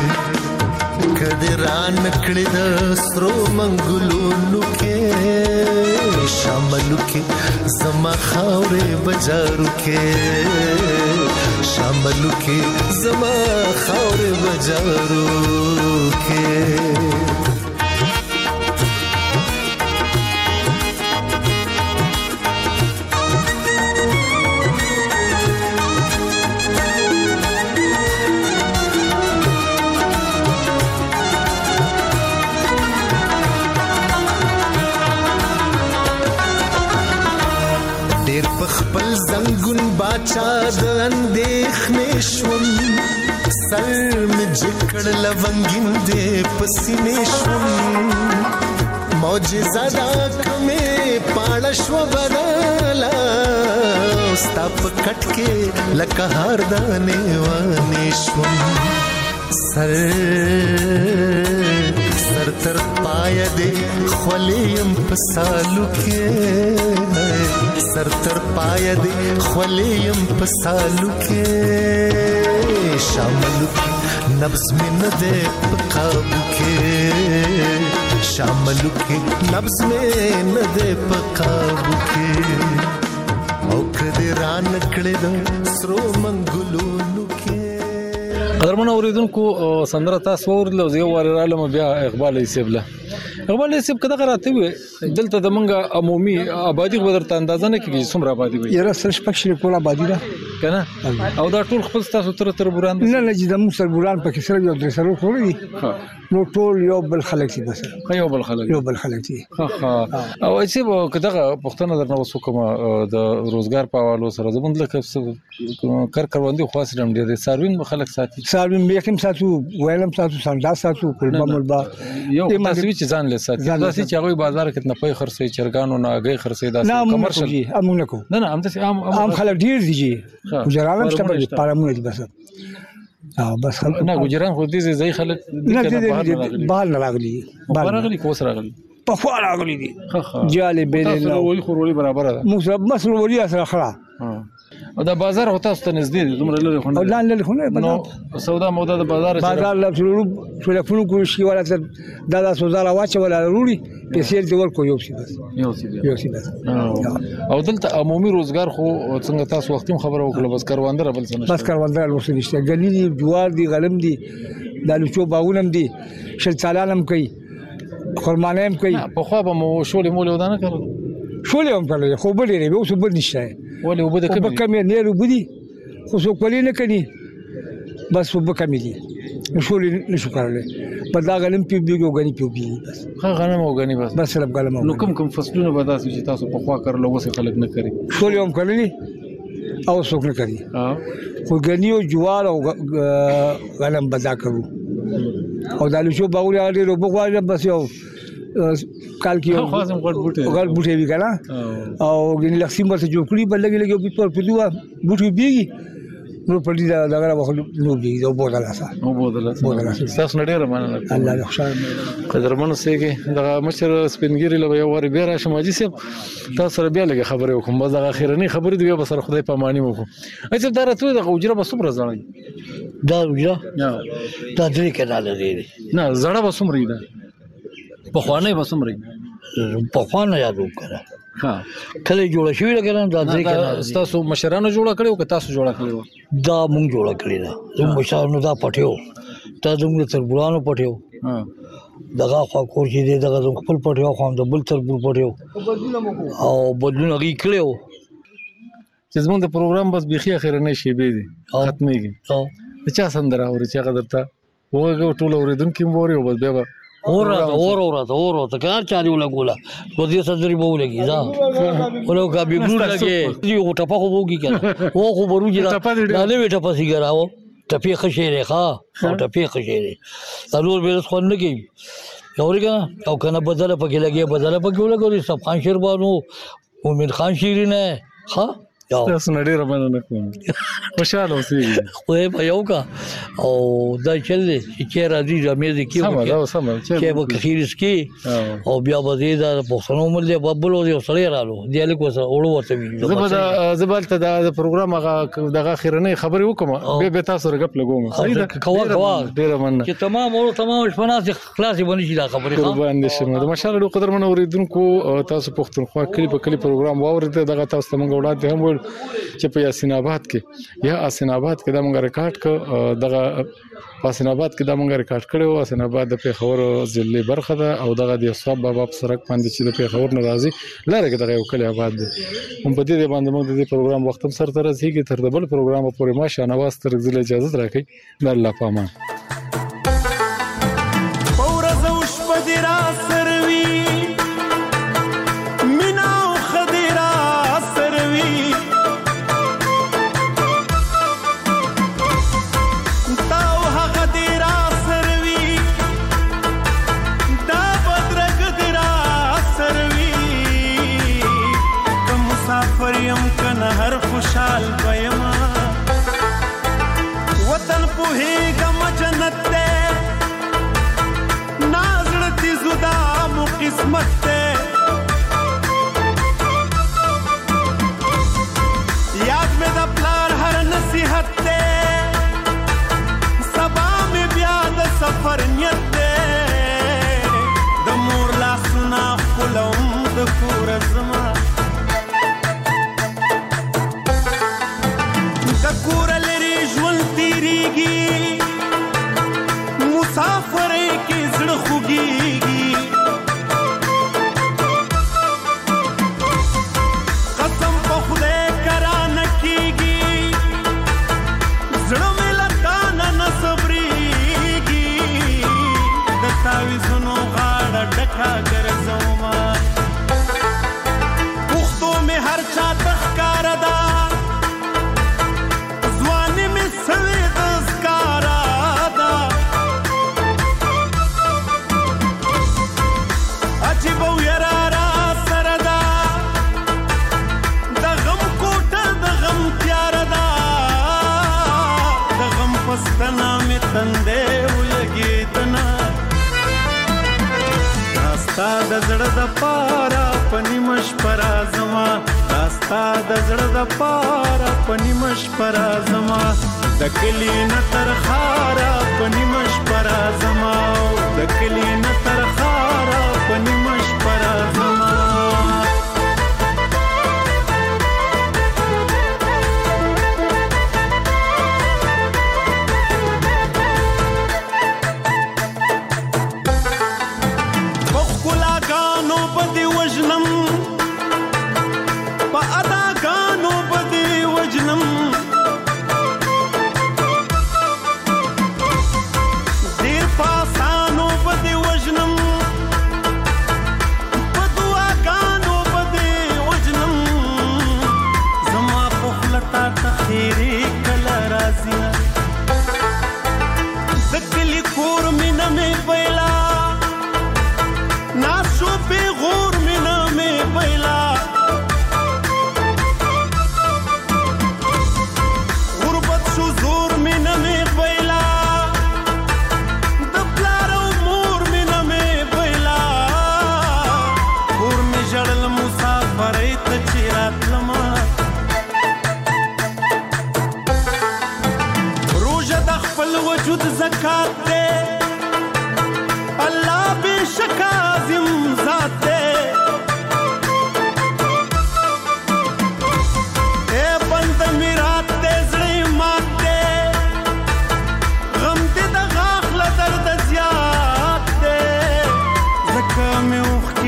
कदरा नकड़े दसरो मंगुलो नुके शामलू के जमा खावरे बजारू के शामलू के जमा खावरे बजारू के पखपल जंगुन बाचा द अंदेखने शवन सर में जिकड़ लवंगिन दे पसीने शवन मौजिज़ादा कमे पाड़श्व बदला स्ताप कटके लकहार दाने वाने शवन सर सर तर पाया दे ख्वलियम पसालू के सर तर पाया दे ख्वलियम पसालू के शामलू के नब्ज में न दे पकाबू के शामलू के नब्ज में न दे पकाबू के औकदरा नकड़े दो सरो मंगुलो नुके قدرمن اوریدونکو سندره تاسو ورلو زه ورالم بیا اقبال ایسبله اقبال ایسب کده قرات وي دلته د منګه عمومي آبادی بدرته اندازه نه کیږي څومره آبادی وي یره سر شپږ کول آبادی ده کنه او دا ټول خپل تاسو تر تر بوران نه نه چې د مو سر بوران پکې سره یو درې سره خوري نو ټول یو بل خلک دي بس یو بل خلک یو بل خلک دي او ایسب کده پښتنه درنه وسو کوم د روزګار په حواله سره زموږ لکه کار کروندې خاص رم دي ساروین خلک ساتي ساروین بیخم ساتو ویلم ساتو سندا ساتو کلبا ملبا یو تاسو چې ځان له ساتي تاسو چې هغه بازار کې نه پي خرڅي چرګانو نه اگې خرڅي داسې کمرشل امونه کو نه نه هم تاسو عام عام خلک ډیر دي ګجران شته پارمونه دي بس اه بس خلک نه ګجران خو دې ځای خلک نه بهر نه راغلي بهر راغلي کوس راغلي په خوا راغلي دي جالي بین نه وای خورولي برابر ده مو مسل ولي سره خلا او دا بازار هوتا ست نزدې دومره لري خو نه لاندې لري خو نه نو سودا مودا د بازار بازار لا شروع شو فلو کو شي ولا دا دا سودا لا واچ ولا روري پیسې دی ورکو یو شي بس یو شي یو شي بس او دلته عمومي روزګار خو څنګه تاسو وختیم خبره وکړه بس کاروندر بل څه نشته بس کاروندر لوسه نشته غلي جوار دي غلم دي د لچو باغونم دي شل سالانم کوي خرمانم کوي په خو به مو شولې مولې ودانه کړو شولې هم کړل خو بل لري اوس بل نشته ولې وبد کمی کمی نه وبدي خو څوک ولې نه کوي بس وب کمی دي شولې نشو کړل په دا غنم پیوبېږي او غني پیوبېږي بس ښه غنم او غني بس بس صرف غنم نو کوم کوم فصلونه به داسې چې تاسو په خوا کړل اوس خلک نه کوي ټول یې هم کرلي او څوک نه کوي خو غني او جوار او غنم به دا کوو او د الوچو باغونه ډېر اوبه غواړي بس یو کال کې خاصم غړ بوټي غړ بوټي وی کنه او غني لکسیم ورته جوړ کړی بل لګي لګي په پر پدوا بوټي بیږي نو په دې دا غره وخت نو بیږي او بوتل اسا او بوتل اسا تاسو نه ډېر مننه الله دې خوشاله قدرمن سيږي دا مشر سپینګيري له یو ور بیا راشم اجي سي تاسو سره بیا لګي خبرې وکم بس دا اخیرنی خبرې دی به سره خدای په مانی وکم اته دا راته د اوجره به صبر زړی دا اوجره دا درې کډاله دی نه زړه به سمري ده په خوانه به سمري په خوانه یادو کړه ها کله جوړ شوی لګران دا درې کډاله تاسو مشرانو جوړ کړو که تاسو جوړ کړو دا مونږ جوړ کړی دا زموږ مشرانو دا پټیو دا زموږ تربورانو پټیو ها دغه خو کور چې دی دغه خپل پټیو خو د بل تربور پټیو او بدلون غي کړو چې زموږ د پروګرام بس بيخي اخیرنه شی به دي ختميږي او چا سندره اوري چې هغه درته وګو ټول اوریدونکو موري او بس بیا اور اور اور اور ته کار چالو لګولا په دې صدري بو لګي دا ولو کا بيګلو لګي یو ټپه خو وګي کنه او خو بروجي دا نه وی ټپه سیګراو ټپه خشيره ښا او ټپه خشيره ضرور به خو نه کی اورګه او کنه بدله پکې لګي بدله پکې ولګوري سب خان شیربانو امید خان شیرینه ښا تاسو نه ډیر مننه کوم خوشاله اوسئ خو په یو کا او دا چل چې راځي د مې کې سم دا سم چې په خیرس کې او بیا به دا په سنو مل دی ببلو دی سړی رالو دی لیکو سره اورو ورته وی زبر زبالته دا پروګرام هغه دغه اخیرنه خبرې وکم به به تاسو رګپ لګوم صحیح ده کوا کوا ډیر مننه چې تمام او تمام شپناس خلاص بنی شي دا خبرې قربان دي شمه د مشال قدر من اوریدونکو تاسو پښتونخوا کلی په کلی پروګرام واورید دغه تاسو ته مونږ وړاندې هم چې په یاسین آباد کې یا اسین آباد کې دا مونږ ریکارډ ک دغه یاسین آباد کې دا مونږ ریکارډ کړو اسین آباد د پیښور ضلع برخه ده او دغه د صاحب بابا په سرک باندې چې د پیښور ناراضي لاره کې دغه یو کلی آباد دي هم په دې باندې موږ د پروګرام وخت هم سره تر رسیدي تر د بل پروګرام پورې ماشه نواز تر ځله اجازه راکړي د الله پامان پورز اوش پدرا سروي مینا خدرا سروي هر خوشحال بيما وطن پوهیگم جنت تے نازلتی زدا مو قسمت تے یاد میں دا پلار ہر نصیحت تے سبا میں بیاد سفر نیت تے دا مور لا سنا خلوم دا کور زمان کور لري ژوند تیریږي مسافر کې زړه خوږیږي قسم په خدای کرا نه کیږي زړه مې لتا نه صبرېږي د تعویذونو غاړه ډکه ګرځومه پښتو مې هر چا ته ښکاره ده تندې ولګېدنه داستا د زړه د پاره پنی مش پرا زما داستا د زړه د پاره پنی مش پرا زما د کلی نه تر خارا پنی مش پرا زما د کلی نه تر خارا پنی مش پرا زما دیر پاسانو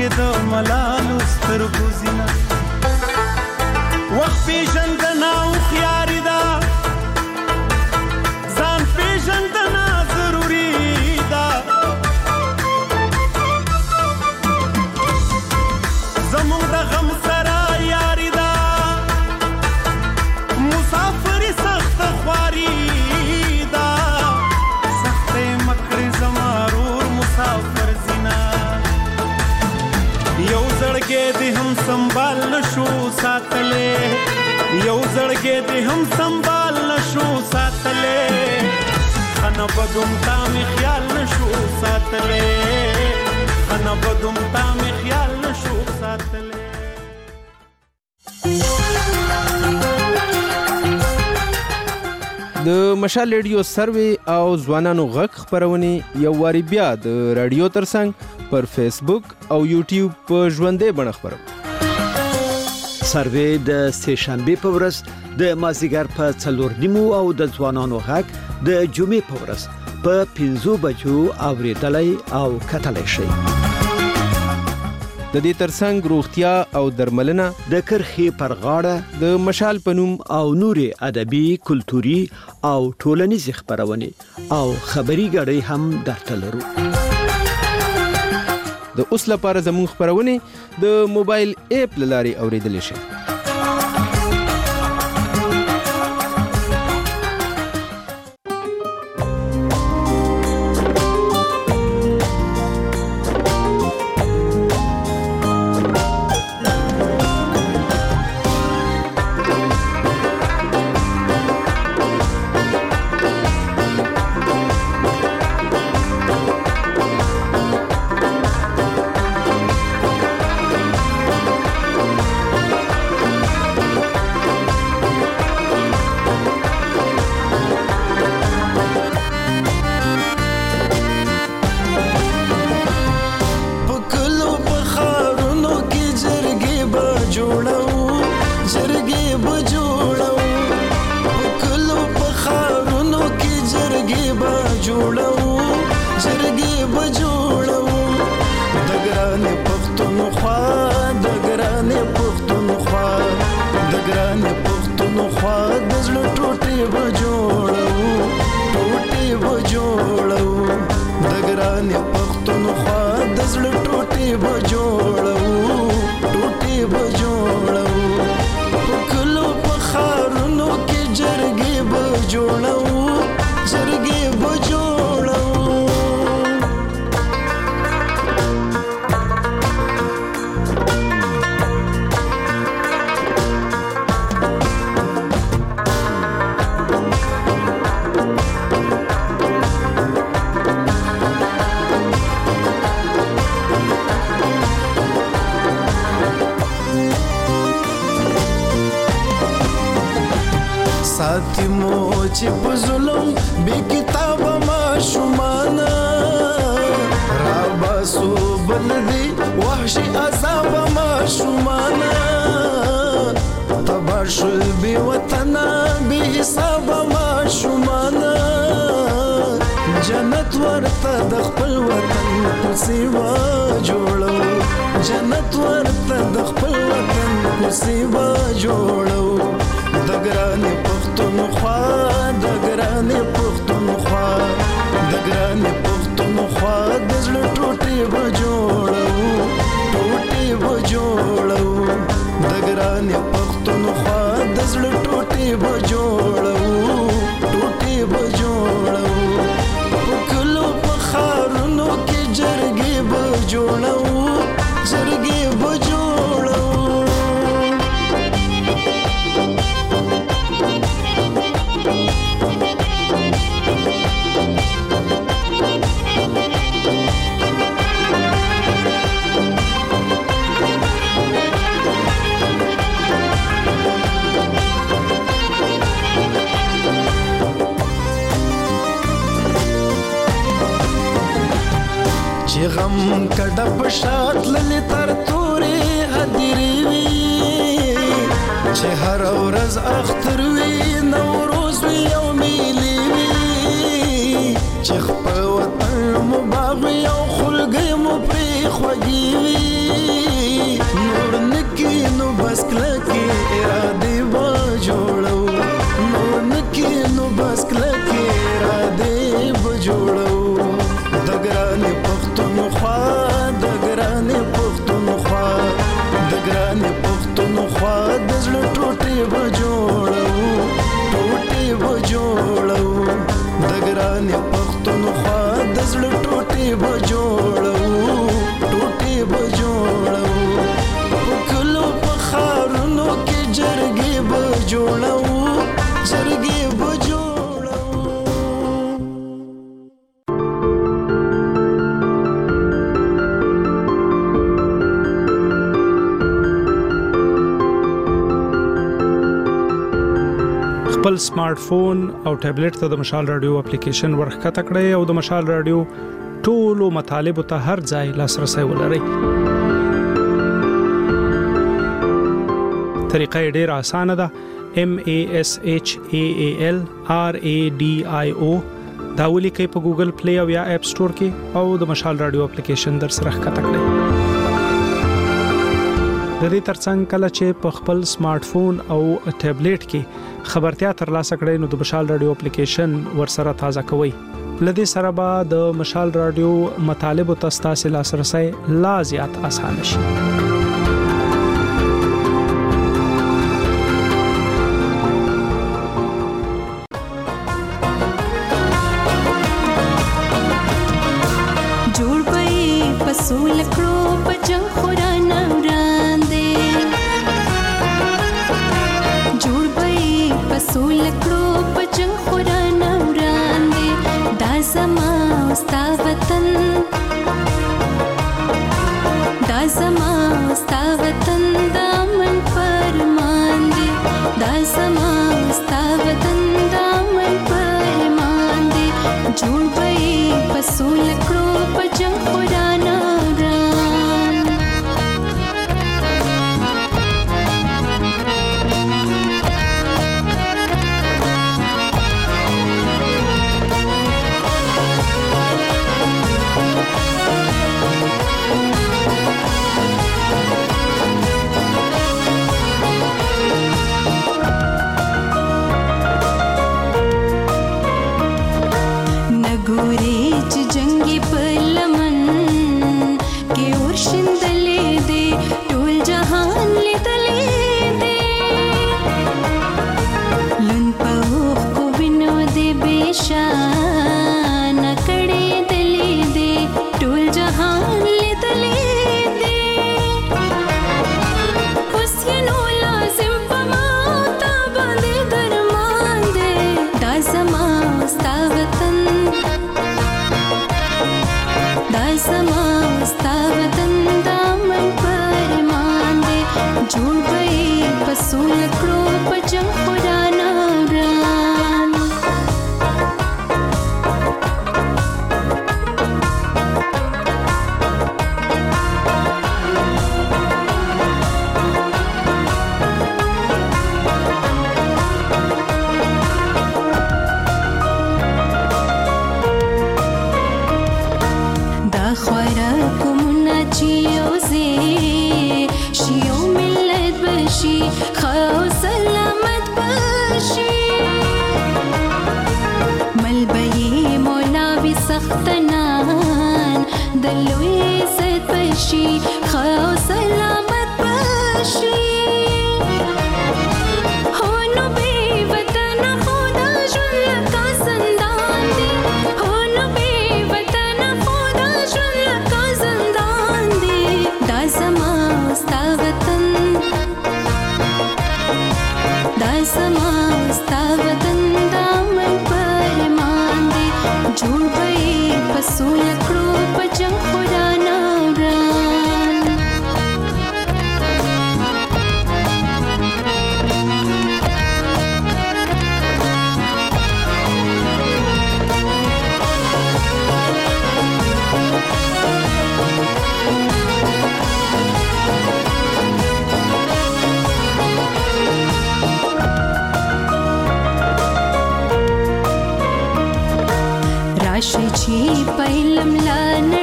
د ملالو سترګو زینه وخت پیژندنه هوښیاري ده ځان پیژندنه ضروري ده زموږ د غم سره یاري ده مسافري سخته خواري ده سختې مکړې زما رور مسافر زینه یو زړګی دې هم سنبال نشو ساتلې یو زړګی دې هم سنبال نشو ساتلې خنه بدوم تا مې خیال نشو ساتلې خنه بدوم تا مې خیال نشو ساتلې د مشال ریډیو سروي او ځوانانو غږ خبرونه یو واری بیا د رادیو ترڅنګ پر فیسبوک او یوټیوب په ژوندې بڼه خبرو سروي د سه شنبه په ورځ د مازیګر په څلور نیمو او د ځوانانو غږ د جمعې په ورځ په پنځو بجو اوریدلای او کتلای شي د دې ترڅنګ روغتیا او درملنه د کرخي پر غاړه د مشال پنوم او نوري ادبي کلتوري او ټولنیز خبرونه او خبري غړي هم درته لرو د اوس لپاره زموږ خبرونه د موبایل اپ لاري اوریدل شي چې په ظلم بې کتابه ماشومانه راباسو بلدي وحشي عذابه ماشومانه تبا شول بې وطنه بې حسابه ماشومانه جنت ورته د خپل وطن کوڅې جوړو جنت ورته د خپل وطن کوڅې جوړو د ګرانې پښتونخوا د ګرانې پښتونخوا د ګرانې پښتونخوا د زړه ټوټې به جوړو ټوټې به جوړو د ګرانې پښتونخوا د زړه ټوټې به جوړو ټوټې به جوړو په کلو په ښارونو کې جرګې به جوړو جرګې به جوړو چې غم کډه په شات للی تر تورې هدیرې وي چې هر ورځ اختر وي نوروز وي او میلې وي چې خپل وطن مو باغ وي او خلګۍ مو پرې خوږې وي بس کلکې ارادې به جوړو نور نکې نو بس کلکې ارادې به جوړو د ګرانې پښتونخوا د ګرانې پښتونخوا د ګرانې پښتونخوا د زړه ټوټې به جوړو ټوټې به جوړو د ګرانې پښتونخوا د زړه ټوټې به جوړو ټوټې به جوړو په کلو په ښارونو کې جرګې به جوړو جرګې به جوړو خپل سمارټ فون او ټابلیټ ته د مشال رادیو اپلیکیشن ورخته کړئ او د مشال رادیو ټولو مطالب ته هر ځای لاسرسي ولرئ. طریقه ډېره اسانه ده. M A S H A A L R A D I O دا ولیکئ په ګوګل پلی او یا اپ سٹور کې او د مشال رادیو اپلیکیشن در سره ښکته کړئ. د دې ترڅنګ کله چې په خپل سمارټ فون او ټابلیټ کې خبرتیا ترلاسه کړئ نو د مشال رادیو اپلیکیشن ورسره تازه کوئ. لدې سره به د مشال رادیو مطالب او تاسو لاسرسي لا زیات اسانه شي. جوړ پي پسول کړو پجنګ خورانه وړاندې جوړ پي پسول کړو پجنګ خورانه وړاندې دا زما ستا وطن دا زما ستا وطن دا من فرمان دي دا زما ستا وطن دا من فرمان دي جوړ پي پسول کړو پجنګ خورانه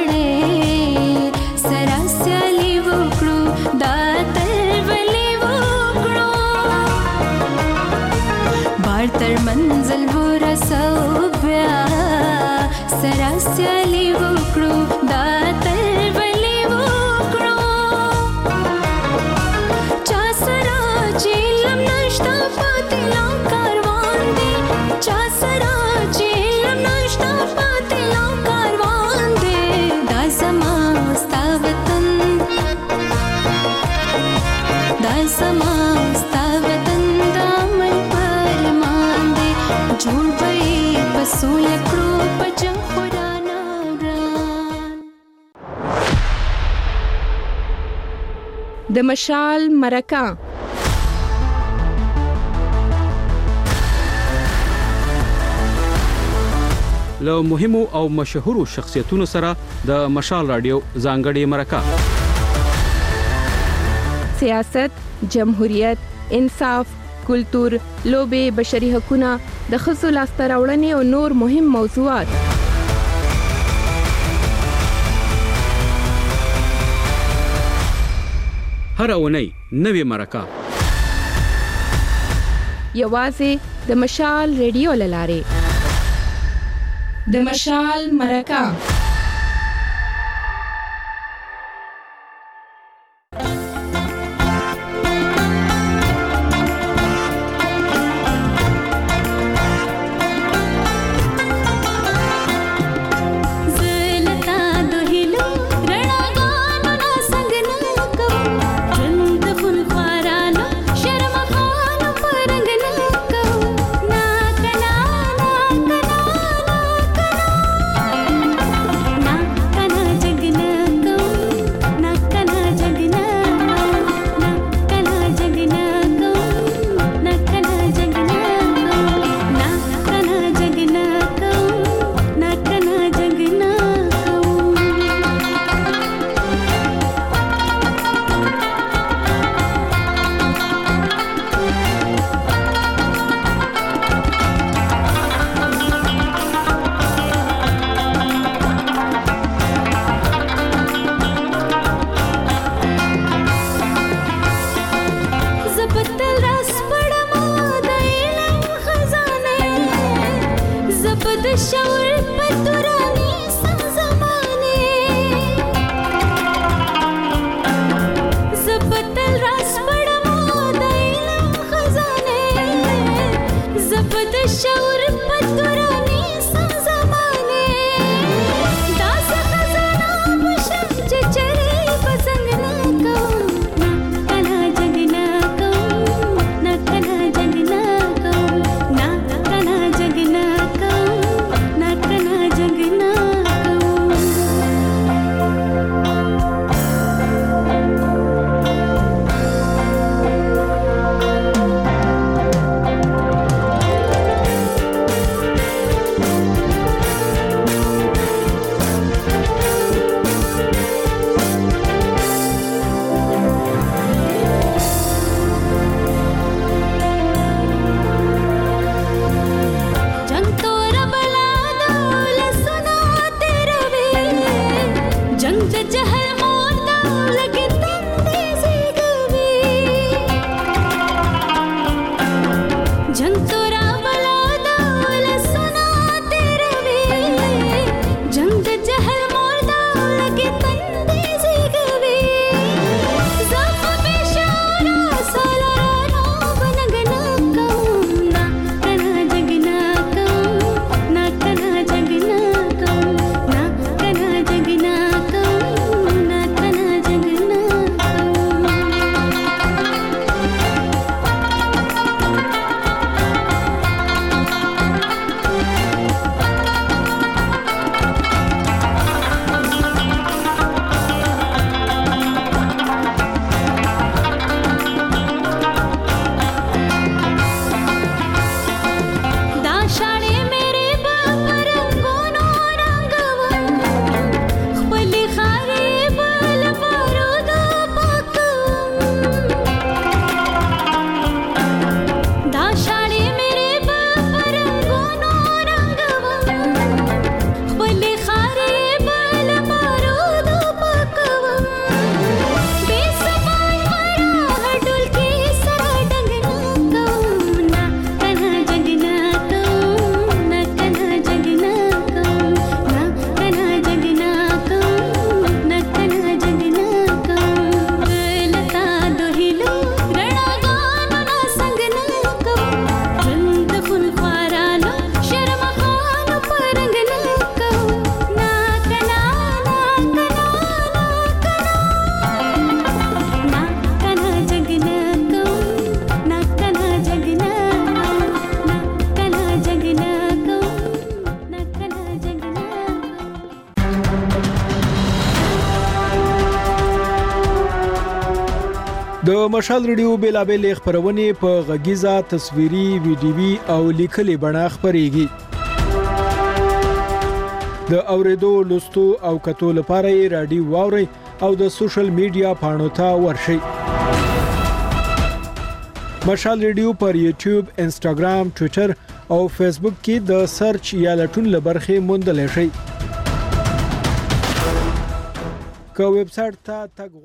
سراسلی وکړو دا تل ولې د مشال مرکه. له مهمو او مشهورو شخصیتونو سره د مشال رادیو ځانګړې مرکه. سیاست، جمهوریت، انصاف، کلتور، لوبې، بشري حقوقونه، د ښځو لاسته راوړنې او نور مهم موضوعات. هر اونۍ نوې مرکه یوازې د مشال ریډیو له لارې. د مشال مرکه. د مشال ریډیو بیلابل خبرونه په غږیزه تصویري ویډیوي او لیکلي بڼه خبريږي د اوریدو لوستو او کتو لپاره رادیو واوري او د سوشل میډیا پاڼو ته ورشي مشال ریډیو پر یوټیوب انسټاګرام ټوئیټر او فیسبوک کې د سرچ یا لټون لبرخه موندل شي که ویب سټ ته تګ